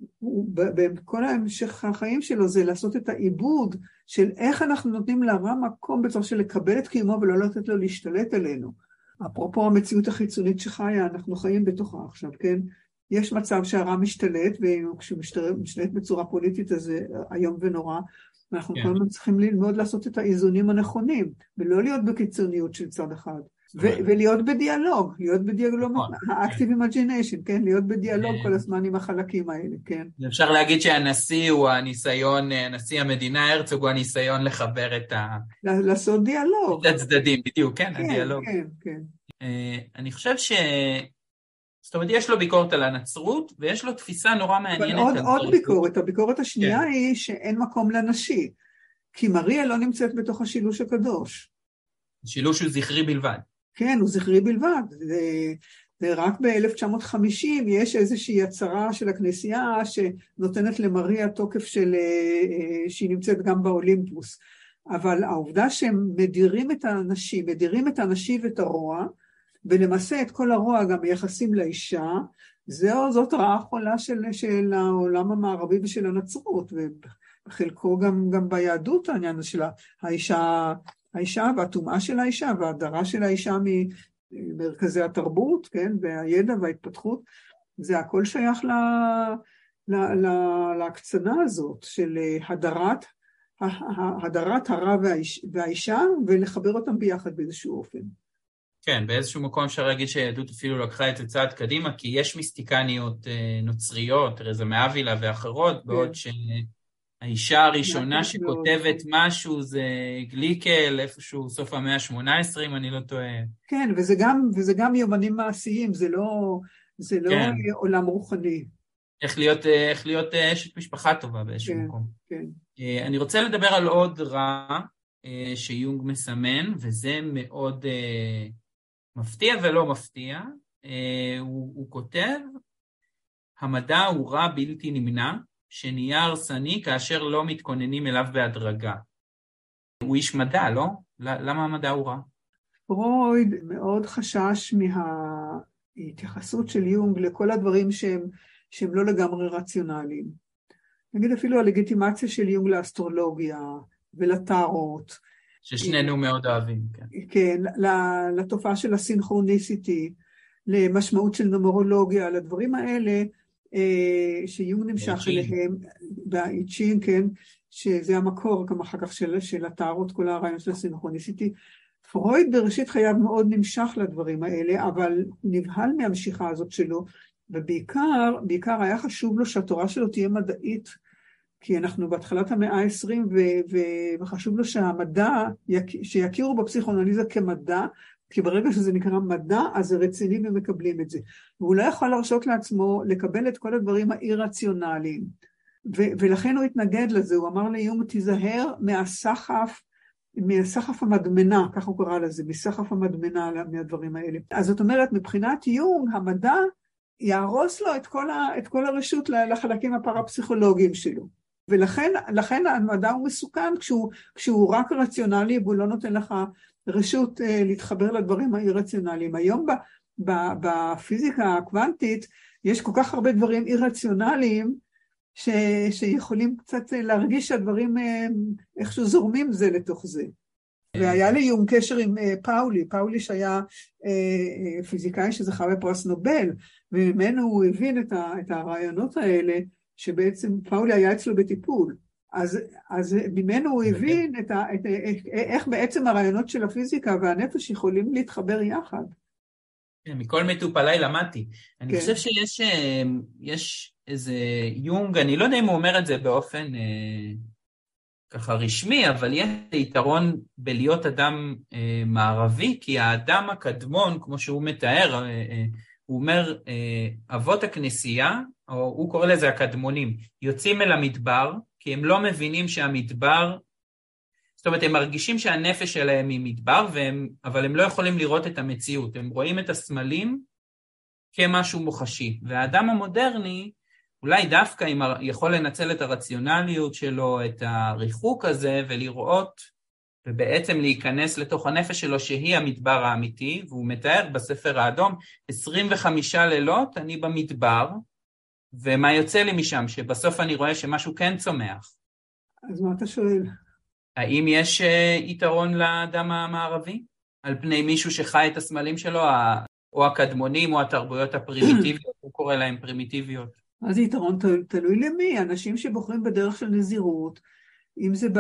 בכל המשך החיים שלו זה לעשות את העיבוד של איך אנחנו נותנים לרע מקום בצורה של לקבל את קיומו ולא לתת לו להשתלט עלינו. אפרופו המציאות החיצונית שחיה, אנחנו חיים בתוכה עכשיו, כן? יש מצב שהרע משתלט, וכשהוא משתלט בצורה פוליטית אז זה איום ונורא, ואנחנו כל כן, הזמן צריכים ללמוד לעשות את האיזונים הנכונים, ולא להיות בקיצוניות של צד אחד. זאת אומרת, ולהיות בדיאלוג, להיות בדיאלוג, נכון, כן. האקטיב אימג'יניישן, כן? להיות בדיאלוג כל הזמן עם החלקים האלה, כן? אפשר להגיד שהנשיא הוא הניסיון, נשיא המדינה הרצוג הוא הניסיון לחבר לעשות דיאלוג. את הצדדים, בדיוק, כן, כן, הדיאלוג. כן, כן. אני חושב זאת אומרת, יש לו ביקורת על הנצרות, ויש לו תפיסה נורא אבל מעניינת על עוד תרבות. ביקורת, הביקורת השנייה כן, היא שאין מקום לנשי, כי מריה לא נמצאת בתוך השילוש הקדוש. שילוש הוא זכרי בלבד. כן, הוא זכרי בלבד. ורק ב-1950 יש איזושהי הצהרה של הכנסייה שנותנת למריה תוקף שהיא נמצאת גם באולימפוס. אבל העובדה שהם מדירים את הנשי ואת הרוע, ולמעשה את כל הרוע גם מייחסים לאישה, זאת רעה חולה של העולם המערבי ושל הנצרות, וחלקו גם ביהדות העניין של האישה והטומאה של האישה וההדרה של האישה ממרכזי התרבות, כן, והידע וההתפתחות, זה הכל שייך להקצנה הזאת של הדרת הרע והאישה, ולחבר אותם ביחד באיזשהו אופן. כן, באיזשהו מקום אפשר להגיד שהיהדות אפילו לקחה את זה צעד קדימה, כי יש מיסטיקניות נוצריות, רזה מאבילה ואחרות, בעוד שהאישה הראשונה שכותבת משהו זה גליקל, איפשהו סוף המאה ה-18, אם אני לא טועה. כן, וזה גם יומנים מעשיים, זה לא כן. עולם רוחני. איך להיות אשת משפחה טובה באיזשהו כן, מקום. כן. אני רוצה לדבר על עוד רע שיונג מסמן, וזה מאוד מפתיע ולא מפתיע. הוא כותב, המדע הוא רע בלתי נמנע, שנהיה הרסני כאשר לא מתכוננים אליו בהדרגה. הוא איש מדע, לא? למה המדע הוא רע? פרויד מאוד חשש מההתייחסות של יונג לכל הדברים שהם לא לגמרי רציונליים. נגיד אפילו הלגיטימציה של יונג לאסטרולוגיה ולטארוט. ששנינו מאוד אוהבים, כן. כן, לתופעה של הסינכרוניסיטי, למשמעות של נומרולוגיה, לדברים האלה שיונג נמשך אליהם, באיצ'ין, כן, שזה המקור גם אחר כך של הטארוט, כל הרעיון של הסינכרוניסיטי. פרויד בראשית חייו מאוד נמשך לדברים האלה, אבל נבהל מהמשיכה הזאת שלו, ובעיקר היה חשוב לו שהתורה שלו תהיה מדעית, כי אנחנו בהתחלת המאה ה-20, וחשוב לו שיכירו בפסיכואנליזה כמדע, כי ברגע שזה נקרא מדע, אז זה רציני ומקבלים את זה. והוא לא יכול להרשות לעצמו לקבל את כל הדברים האי-רציונליים, ולכן הוא התנגד לזה, הוא אמר ליונג, תיזהר מסחף המדמנה, כך הוא קרא לזה, מסחף המדמנה מהדברים האלה. אז זאת אומרת, מבחינת יונג, המדע יהרוס לו את כל הרשות לחלקים הפרפסיכולוגיים שלו. ולכן המדע הוא מסוכן כשהוא רק רציונלי, והוא לא נותן לך רשות להתחבר לדברים האי-רציונליים. היום בפיזיקה הקוונטית יש כל כך הרבה דברים אי-רציונליים, שיכולים קצת להרגיש שהדברים איכשהו זורמים זה לתוך זה. והיה לי יום קשר עם פאולי שהיה פיזיקאי שזכה בפרס נובל, וממנו הוא הבין את הרעיונות האלה, שבעצם פאולי היה אצלו בטיפול. אז ממנו הוא הבין איך בעצם הרעיונות של הפיזיקה והנפש יכולים להתחבר יחד. מכל מטופליי למדתי. אני חושב שיש איזה יונג, אני לא יודע אם הוא אומר את זה באופן ככה רשמי, אבל יש יתרון בלהיות אדם מערבי, כי האדם הקדמון, כמו שהוא מתאר, הוא אומר, אבות הכנסייה, או הוא קורא לזה הקדמונים, יוצאים אל המדבר, כי הם לא מבינים שהמדבר, זאת אומרת, הם מרגישים שהנפש שלהם היא מדבר, אבל הם לא יכולים לראות את המציאות, הם רואים את הסמלים כמשהו מוחשי, והאדם המודרני, אולי דווקא אם יכול לנצל את הרציונליות שלו, את הריחוק הזה, ולראות, ובעצם להיכנס לתוך הנפש שלו, שהיא המדבר האמיתי, והוא מתאר בספר האדום, 25 לילות אני במדבר, ומה יוצא לי משם, שבסוף אני רואה שמשהו כן צומח. אז מה אתה שואל? האם יש יתרון לאדם המערבי? על פני מישהו שחי את הסמלים שלו, או הקדמונים, או התרבויות הפרימיטיביות, הוא קורא להם פרימיטיביות. אז יתרון תלוי למי, אנשים שבוחרים בדרך של נזירות, אם זה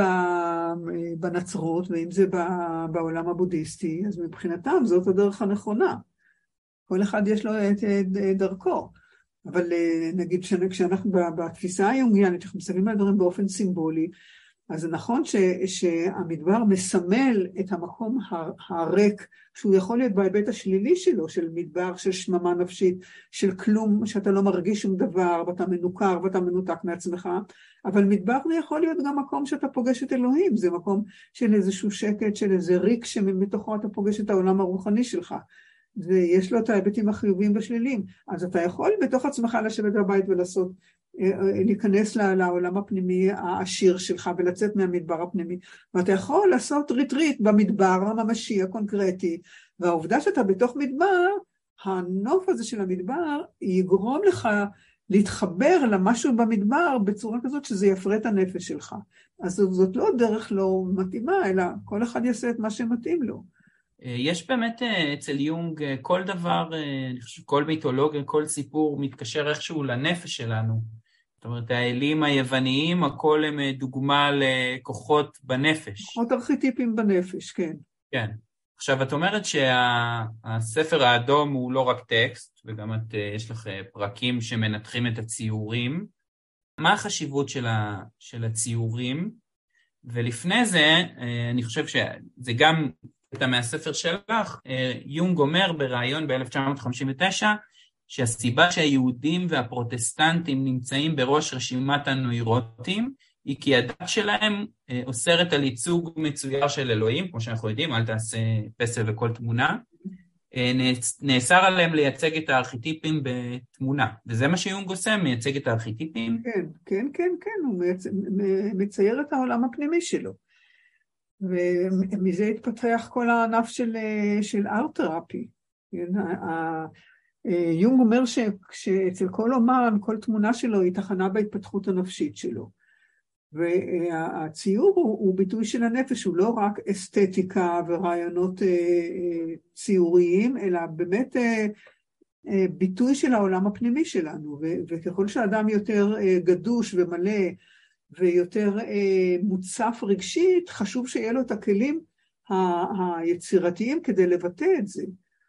בנצרות ואם זה בעולם הבודהיסטי, אז מבחינתם זאת הדרך הנכונה. כל אחד יש לו את דרכו. אבל נגיד כשאנחנו בתפיסה היונגיאנית, אנחנו מסתכלים על דברים באופן סימבולי, אז זה נכון שהמדבר מסמל את המקום הריק, שהוא יכול להיות בהיבט השלילי שלו, של מדבר, של שממה נפשית, של כלום, שאתה לא מרגיש שום דבר, ואתה מנוכר ואתה מנותק מעצמך, אבל מדבר זה יכול להיות גם מקום שאתה פוגש את אלוהים, זה מקום של איזשהו שקט, של איזה ריק שמתוכו אתה פוגש את העולם הרוחני שלך, ויש לו את ההיבטים החיוביים והשליליים, אז אתה יכול בתוך עצמך לשבת בבית ולעשות, להיכנס לעולם הפנימי העשיר שלך ולצאת מהמדבר הפנימי, ואתה יכול לעשות ריטריט במדבר הממשי הקונקרטי, והעובדה שאתה בתוך מדבר, הנוף הזה של המדבר יגרום לך להתחבר למשהו במדבר בצורה כזאת שזה יפרה את הנפש שלך. אז זאת לא דרך לא מתאימה, אלא כל אחד יעשה את מה שמתאים לו. יש באמת אצל יונג כל דבר, אני חושב, כל מיתולוגיה, כל סיפור מתקשר איכשהו לנפש שלנו. זאת אומרת, האלים היווניים, הכל הם דוגמה לכוחות בנפש. כוחות ארכיטיפים בנפש, כן. כן. עכשיו, את אומרת שהספר האדום הוא לא רק טקסט, וגם יש לך פרקים שמנתחים את הציורים. מה החשיבות של הציורים? ולפני זה, אני חושב שזה גם מהספר שלך, יונג אומר ברעיון ב-1959, שהסיבה שהיהודים והפרוטסטנטים נמצאים בראש רשימת הנוירוטים, היא כי הדת שלהם אוסרת על ייצוג מצויר של אלוהים, כמו שאנחנו יודעים, אל תעשה פסל וכל תמונה, נאסר עליהם לייצג את הארכיטיפים בתמונה, וזה מה שיונג עושה, מייצג את הארכיטיפים. כן, כן, כן, כן, הוא מצייר את העולם הפנימי שלו. ומזה התפתח כל הענף של ארט-תרפי. יונג אומר שאצל כל אומן, כל תמונה שלו היא תחנה בהתפתחות הנפשית שלו. והציור הוא ביטוי של הנפש, הוא לא רק אסתטיקה ורעיונות ציוריים, אלא באמת ביטוי של העולם הפנימי שלנו. וככל שאדם יותר גדוש ומלא, ויותר מוצף רגשית, חשוב שיהיה לו את הכלים היצירתיים כדי לבטא את זה.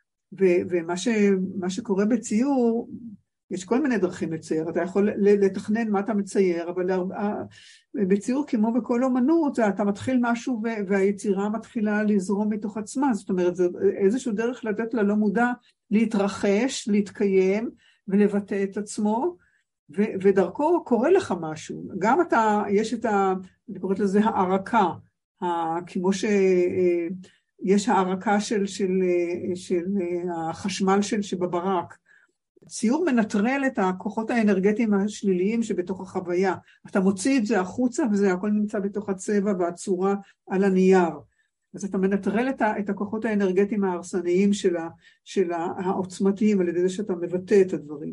ומה שקורה בציור, יש כל מיני דרכים לצייר, אתה יכול לתכנן מה אתה מצייר, אבל בציור כמו בכל אומנות, אתה מתחיל משהו והיצירה מתחילה לזרום מתוך עצמה, זאת אומרת, זה איזשהו דרך לתת לה לא מודע, להתרחש, להתקיים ולבטא את עצמו, ודרכו קורה לך משהו. גם יש אני קוראת לזה הערקה, כמו שיש הערקה של החשמל שבברק. ציור מנטרל את הכוחות האנרגטיים השליליים שבתוך החוויה. אתה מוציא את זה החוצה, וזה הכל נמצא בתוך הצבע והצורה על הנייר. אז אתה מנטרל את הכוחות האנרגטיים ההרסניים של העוצמתיים, על ידי זה שאתה מבטא את הדברים.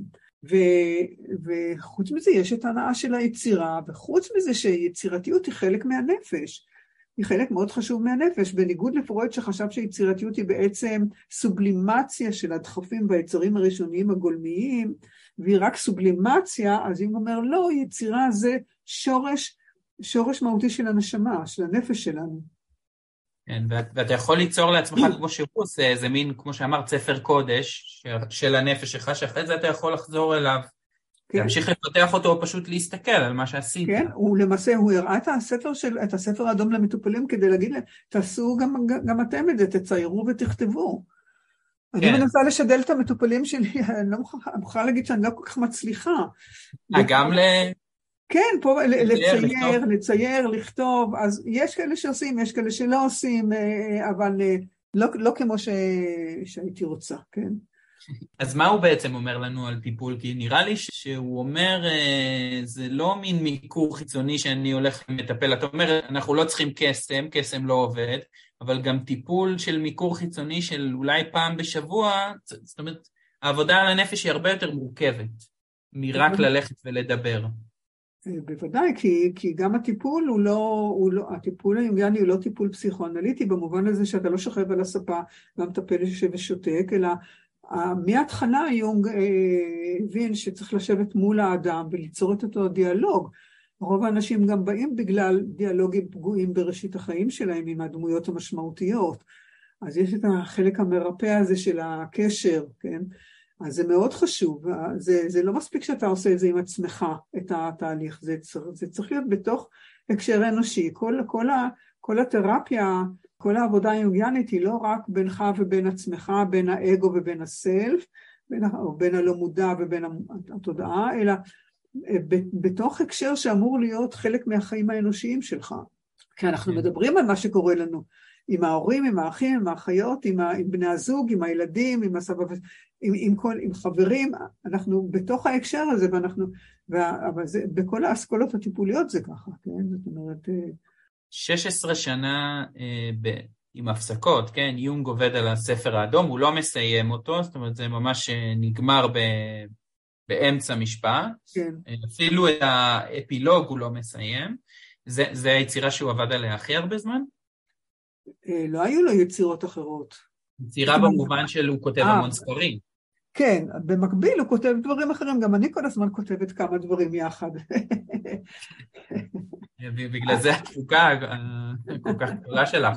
וחוץ מזה יש את הנאה של היצירה, וחוץ מזה שיצירתיות היא חלק מהנפש. היא חלק מאוד חשוב מהנפש, בניגוד לפרויד שחשב שיצירתיות היא בעצם סובלימציה של הדחפים והיצרים הראשוניים הגולמיים, והיא רק סובלימציה, אז אם אומר לא, יצירה זה שורש מהותי של הנשמה, של הנפש שלנו. כן, ואתה יכול ליצור לעצמך כמו שהוא עושה, זה מין, כמו שאמרת, ספר קודש של הנפש שלך, שאחרי זה אתה יכול לחזור אליו כן? להמשיך לפתח אותו או פשוט להסתכל על מה שעשית. כן, ולמעשה הוא הראה את הספר האדום למטופלים כדי להגיד להם, תעשו גם אתם את זה, תציירו ותכתבו. אני כן. מנסה לשדל את המטופלים שלי, אני לא מוכרחה להגיד שאני לא כל כך מצליחה. גם כן, פה לכתוב. לצייר, לכתוב, אז יש כאלה שעושים, יש כאלה שלא עושים, אבל לא כמו שהייתי רוצה, כן. אז מה הוא בעצם אומר לנו על טיפול? כי נראה לי שהוא אומר, זה לא מין מיקור חיצוני שאני הולך למטפל. אתה אומר, אנחנו לא צריכים קסם, קסם לא עובד, אבל גם טיפול של מיקור חיצוני של אולי פעם בשבוע, זאת אומרת, העבודה על הנפש היא הרבה יותר מורכבת, מרק ללכת ולדבר. בוודאי, כי גם הטיפול הטיפול היונגיאני הוא לא טיפול פסיכואנליטי, במובן הזה שאתה לא שוכב על הספה, והמטפל יושב ושותק, אלא מההתחלה יונג הבין שצריך לשבת מול האדם וליצור את אותו דיאלוג. רוב האנשים גם באים בגלל דיאלוגים פגועים בראשית החיים שלהם עם הדמויות המשמעותיות. אז יש את החלק המרפא הזה של הקשר, כן? אז זה מאוד חשוב. זה לא מספיק שאתה עושה את זה עם עצמך, את התהליך. זה צריך להיות בתוך הקשר אנושי. כל התרפיה, כל העבודה היונגיאנית היא לא רק בינך ובין עצמך, בין האגו ובין הסלף, או בין הלא מודע ובין התודעה, אלא בתוך הקשר שאמור להיות חלק מהחיים האנושיים שלך. כי אנחנו מדברים על מה שקורה לנו, עם ההורים, עם האחים, עם האחיות, עם בני הזוג, עם הילדים, עם הסבא, עם חברים, אנחנו בתוך ההקשר הזה, אבל בכל האסכולות הטיפוליות זה ככה, כן? זאת אומרת... 16 שנה עם הפסקות, כן? יונג עובד על הספר האדום, הוא לא מסיים אותו, זאת אומרת, זה ממש נגמר באמצע משפט. כן. אפילו את האפילוג הוא לא מסיים. זה היצירה שהוא עבד עליה הכי הרבה זמן? לא היו לו יצירות אחרות. יצירה במובן של הוא כותב המון ספרים. כן, במקביל הוא כותב דברים אחרים, גם אני כל הזמן כותבת כמה דברים יחד. בגלל זה התפוקה כל כך גדולה שלך.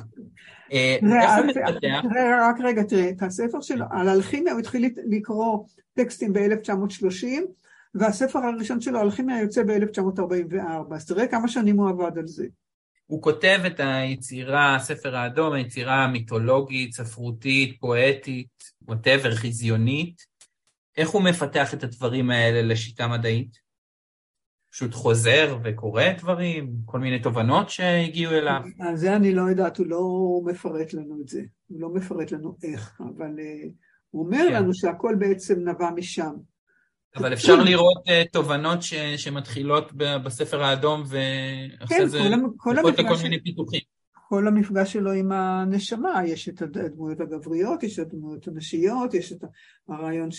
רק רגע, תראה, את הספר שלו, על אלכימיה הוא התחיל לקרוא טקסטים ב-1930, והספר הראשון שלו, אלכימיה, יוצא ב-1944, אז תראה כמה שנים הוא עבד על זה. הוא כותב את היצירה, הספר האדום, היצירה המיתולוגית, ספרותית, פואטית, whatever, חיזיונית. איך הוא מפתח את הדברים האלה לשיטה מדעית? פשוט חוזר וקורא דברים, כל מיני תובנות שהגיעו אליו. אז זה אני לא יודעת, הוא לא מפרט לנו את זה. הוא לא מפרט לנו איך, אבל הוא אומר לנו שהכל בעצם נבע משם. אבל אפשר לראות תובנות שמתחילות בספר האדום, ואחרי זה לכל מיני פיתוחים. כל המפגש שלו עם הנשמה, יש את הדמויות הגבריות, יש את הדמויות הנשיות, יש את הרעיון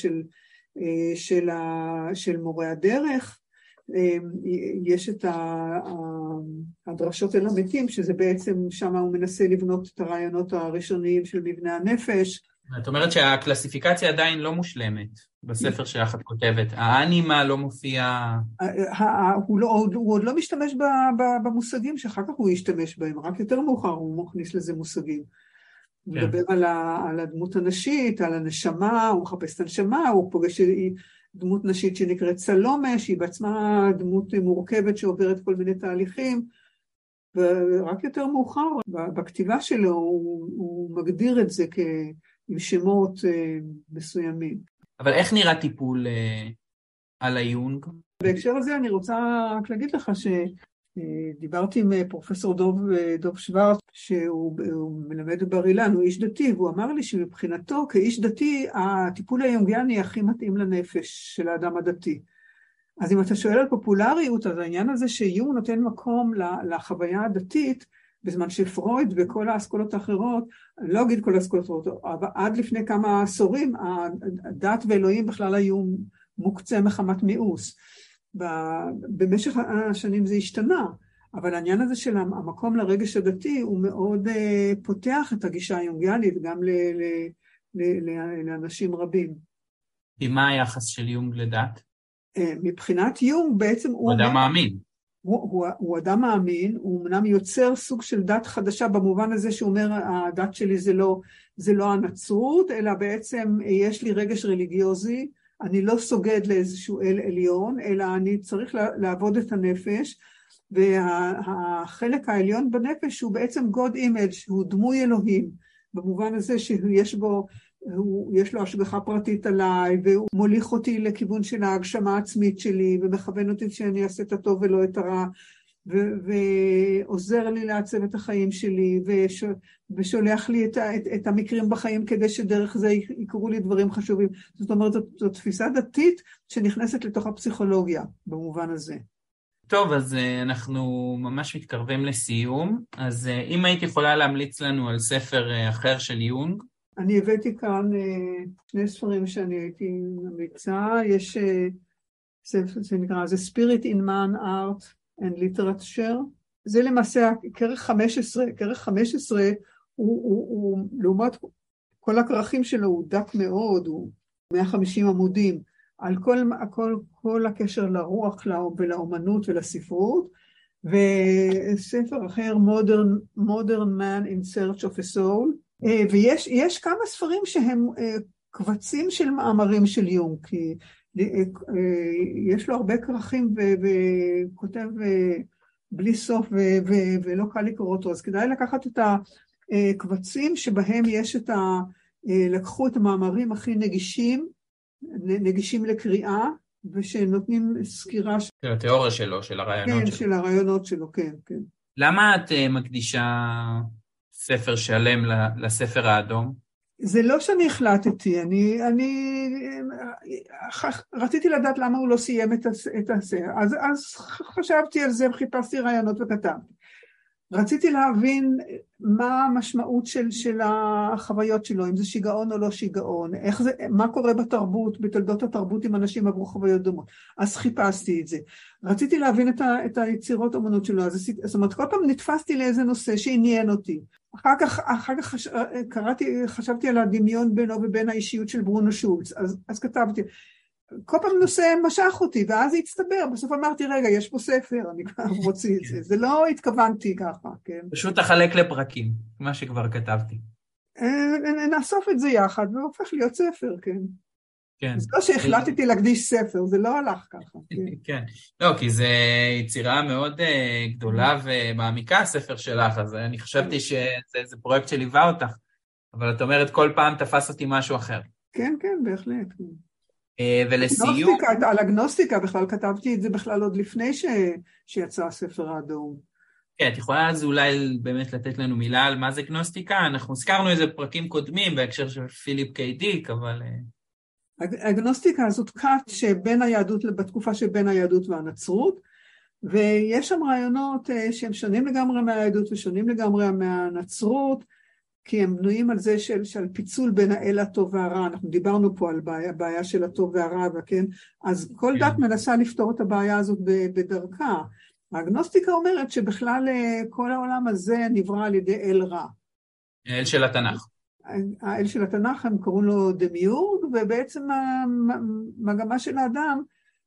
של מורה הדרך, יש את הדרשות אל המתים, שזה בעצם שם הוא מנסה לבנות את הרעיונות הראשוניים של מבנה הנפש. את אומרת שהקלסיפיקציה עדיין לא מושלמת בספר שלך את כותבת. האנימה לא מופיע... הוא עוד לא משתמש במושגים שאחר כך הוא ישתמש בהם, רק יותר מאוחר הוא מכניס לזה מושגים. הוא מדבר על הדמות הנשית, על הנשמה, הוא מחפש את הנשמה, הוא פוגש דמות נשית שנקראת סלומה, שהיא בעצמה דמות מורכבת שעוברת כל מיני תהליכים, ורק יותר מאוחר בכתיבה שלו הוא מגדיר את זה עם שמות מסוימים. אבל איך נראה טיפול על היונג? בהקשר הזה אני רוצה רק להגיד לך שדיברתי עם פרופסור דוב שוורץ, שהוא מלמד בבר אילן, הוא איש דתי, והוא אמר לי שמבחינתו כאיש דתי, הטיפול היונגיאני הכי מתאים לנפש של האדם הדתי. אז אם אתה שואל על פופולריות, אז העניין הזה שיונג נותן מקום לחוויה הדתית, בזמן שפרויד וכל האסכולות האחרות, אני לא אגיד כל האסכולות האחרות, אבל עד לפני כמה עשורים, הדת ואלוהים בכלל היו מוקצה מחמת מיאוס. במשך השנים זה השתנה, אבל העניין הזה של המקום לרגש הדתי, הוא מאוד פותח את הגישה היונגיאנית, גם לאנשים רבים. ומה היחס של יונג לדת? מבחינת יונג בעצם הוא אדם מאמין. הוא אדם מאמין, הוא אמנם יוצר סוג של דת חדשה, במובן הזה שהוא אומר, הדת שלי זה לא הנצרות, אלא בעצם יש לי רגש רליגיוזי, אני לא סוגד לאיזשהו אל עליון, אלא אני צריך לעבוד את הנפש, והחלק העליון בנפש הוא בעצם God image, הוא דמוי אלוהים, במובן הזה שיש בו, יש לו השגחה פרטית עליי, והוא מוליך אותי לכיוון של ההגשמה העצמית שלי, ומכוון אותי שאני אעשה את הטוב ולא את הרע, ועוזר לי לעצב את החיים שלי, ושולח לי את המקרים בחיים כדי שדרך זה יקרו לי דברים חשובים. זאת אומרת, זו תפיסה דתית שנכנסת לתוך הפסיכולוגיה, במובן הזה. טוב, אז אנחנו ממש מתקרבים לסיום. אז אם היית יכולה להמליץ לנו על ספר אחר של יונג? אני הבאתי כאן שני ספרים שאני הייתי ממליצה. יש ספר שנקרא, זה Spirit in Man, Art and Literature. זה למעשה כרך 15. כרך 15 הוא לעומת כל הכרכים שלו, הוא דק מאוד, הוא 150 עמודים. על כל הקשר לרוח ולאומנות ולספרות, וספר אחר, Modern Man in Search of a Soul, ויש כמה ספרים שהם קבצים של מאמרים של יונג, כי יש לו הרבה כרכים וכותב בלי סוף ולא קל לקרוא אותו, אז כדאי לקחת את הקבצים שבהם יש לקחו את המאמרים הכי נגישים לקריאה, ושנותנים סקירה של התיאוריה שלו, של הרעיונות שלו. כן, של הרעיונות שלו, כן, כן. למה את מקדישה ספר שלם לספר האדום? זה לא שאני החלטתי, אני רציתי לדעת למה הוא לא סיים את הספר, אז חשבתי על זה, חיפשתי רעיונות וכתבתי. רציתי להבין מה המשמעות של החוויות שלו, אם זה שיגעון או לא שיגעון, מה קורה בתרבות, בתולדות התרבות אם אנשים עברו חוויות דומות. אז חיפשתי את זה. רציתי להבין את היצירות אומנות שלו, זאת אומרת, כל פעם נתפסתי לאיזה נושא שעניין אותי. אחר כך חשבתי על הדמיון בינו ובין האישיות של ברונו שולץ, אז כתבתי. כל פעם נושא משך אותי, ואז הצטבר, בסוף אמרתי, רגע, יש פה ספר, אני כבר רוצה את זה. זה לא התכוונתי ככה, כן. פשוט תחלק לפרקים, מה שכבר כתבתי. נאסוף את זה יחד, והופך להיות ספר, כן. כן. זה לא שהחלטתי להקדיש ספר, זה לא הלך ככה. כן. לא, כי זה יצירה מאוד גדולה ומעמיקה, הספר שלך, אז אני חשבתי שזה פרויקט שליווה אותך, אבל את אומרת, כל פעם תפס אותי משהו אחר. כן, כן, בהחלט, כן. ולסיום... על הגנוסטיקה בכלל, כתבתי את זה בכלל עוד לפני שיצא הספר האדום. כן, את יכולה אז אולי באמת לתת לנו מילה על מה זה גנוסטיקה? אנחנו הזכרנו איזה פרקים קודמים בהקשר של פיליפ קיי דיק, אבל... הגנוסטיקה זאת כת שבין היהדות, בתקופה שבין היהדות והנצרות, ויש שם רעיונות שהם שונים לגמרי מהיהדות ושונים לגמרי מהנצרות, כי הם בנויים על זה של פיצול בין האל הטוב והרע. אנחנו דיברנו פה על בעיה של הטוב והרע, וכן? אז כל דת מנסה לפתור את הבעיה הזאת בדרכה. האגנוסטיקה אומרת שבכלל כל העולם הזה נברא על ידי אל רע. האל של התנ"ך. האל של התנ"ך, הם קוראים לו דמיורג, ובעצם המגמה של האדם,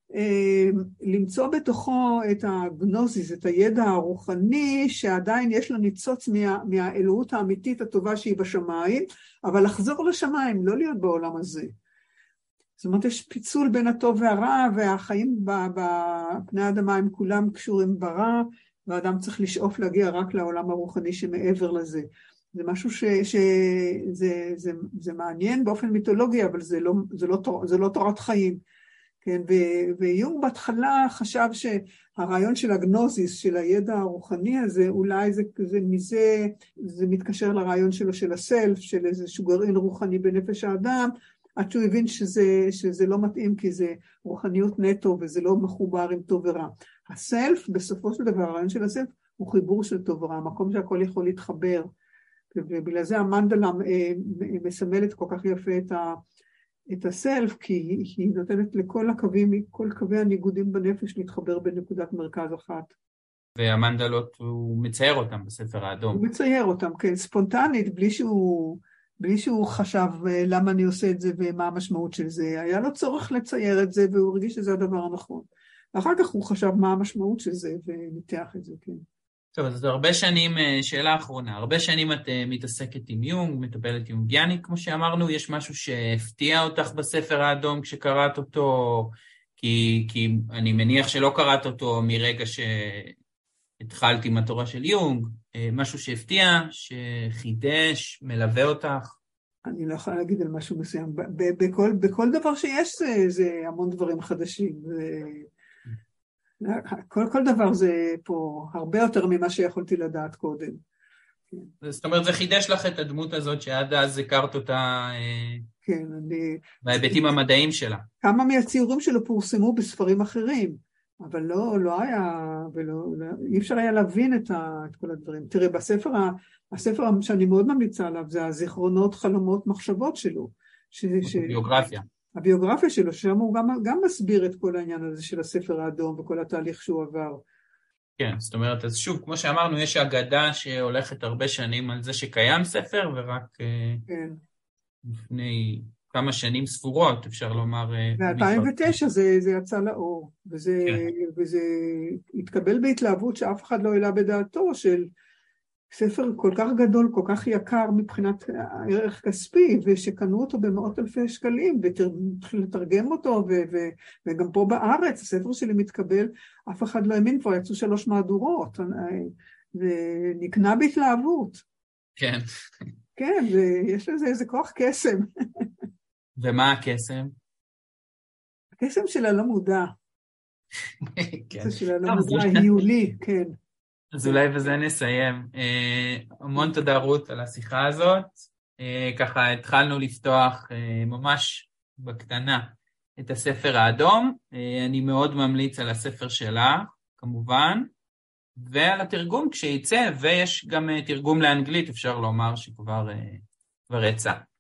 למצוא בתוכו את הגנוזיס, את הידע הרוחני, שעדיין יש לו ניצוץ מהאלוהות האמיתית הטובה שהיא בשמיים, אבל לחזור לשמיים, לא להיות בעולם הזה. זאת אומרת, יש פיצול בין הטוב והרע, והחיים בפני האדמה הם כולם קשורים ברע, והאדם צריך לשאוף להגיע רק לעולם הרוחני שמעבר לזה. זה משהו זה מעניין באופן מיתולוגי, אבל זה לא תורת חיים. כן, ויונג בהתחלה חשב שהרעיון של הגנוזיס, של הידע הרוחני הזה, אולי זה מתקשר לרעיון שלו של הסלף, של איזשהו גרעין רוחני בנפש האדם, עד שהוא הבין שזה לא מתאים, כי זה רוחניות נטו, וזה לא מחובר עם טוב ורע. הסלף, בסופו של דבר, הרעיון של הסלף, הוא חיבור של טוב ורע, המקום שהכל יכול להתחבר, ובגלל זה המנדלה מסמלת כל כך יפה את הסלף, כי היא נותנת לכל הקווים, כל קווי הניגודים בנפש להתחבר בנקודת מרכז אחת. והמנדלות, הוא מצייר אותם בספר האדום. הוא מצייר אותם, כן, ספונטנית, בלי שהוא חשב למה אני עושה את זה ומה המשמעות של זה. היה לו צורך לצייר את זה, והוא הרגיש שזה הדבר הנכון. ואחר כך הוא חשב מה המשמעות של זה, וניתח את זה, כן. טוב, אז הרבה שנים, שאלה אחרונה, הרבה שנים את מתעסקת עם יונג, מטפלת יונגיאנית, כמו שאמרנו, יש משהו שהפתיע אותך בספר האדום כשקראת אותו, כי אני מניח שלא קראת אותו מרגע שהתחלת עם התורה של יונג, משהו שהפתיע, שחידש, מלווה אותך. אני לא יכולה להגיד על משהו מסוים. בכל דבר שיש זה המון דברים חדשים. כל דבר זה פה הרבה יותר ממה שיכולתי לדעת קודם. זאת אומרת, זה חידש לך את הדמות הזאת שעד אז הכרת אותה כן, בהיבטים המדעיים שלה. כמה מהציורים שלו פורסמו בספרים אחרים, אבל לא היה, אי אפשר היה להבין את כל הדברים. תראה, הספר שאני מאוד ממליצה עליו, זה הזיכרונות, חלומות, מחשבות שלו. ביוגרפיה. הביוגרפיה שלו, שם הוא גם מסביר את כל העניין הזה של הספר האדום וכל התהליך שהוא עבר. כן, זאת אומרת, אז שוב, כמו שאמרנו, יש אגדה שהולכת הרבה שנים על זה שקיים ספר, ורק כן. לפני כמה שנים ספורות, אפשר לומר... ב-2009 זה יצא לאור, וזה התקבל בהתלהבות שאף אחד לא העלה בדעתו של ספר כל כך גדול, כל כך יקר מבחינת ערך כספי, ושקנו אותו במאות אלפי שקלים, ולתרגם אותו, וגם פה בארץ, הספר שלי מתקבל, אף אחד לא האמין, כבר יצאו 3 מהדורות, ונקנה בהתלהבות. כן. כן, ויש לזה איזה כוח קסם. ומה הקסם? הקסם שלה לא מודע. כן. הקסם שלה לא מודע, היולי, כן. אז אולי בזה נסיים. המון תודה רות על השיחה הזאת. ככה התחלנו לפתוח ממש בקטנה את הספר האדום. אני מאוד ממליץ על הספר שלה, כמובן, ועל התרגום כשיצא, ויש גם תרגום לאנגלית, אפשר לומר שכבר יצא.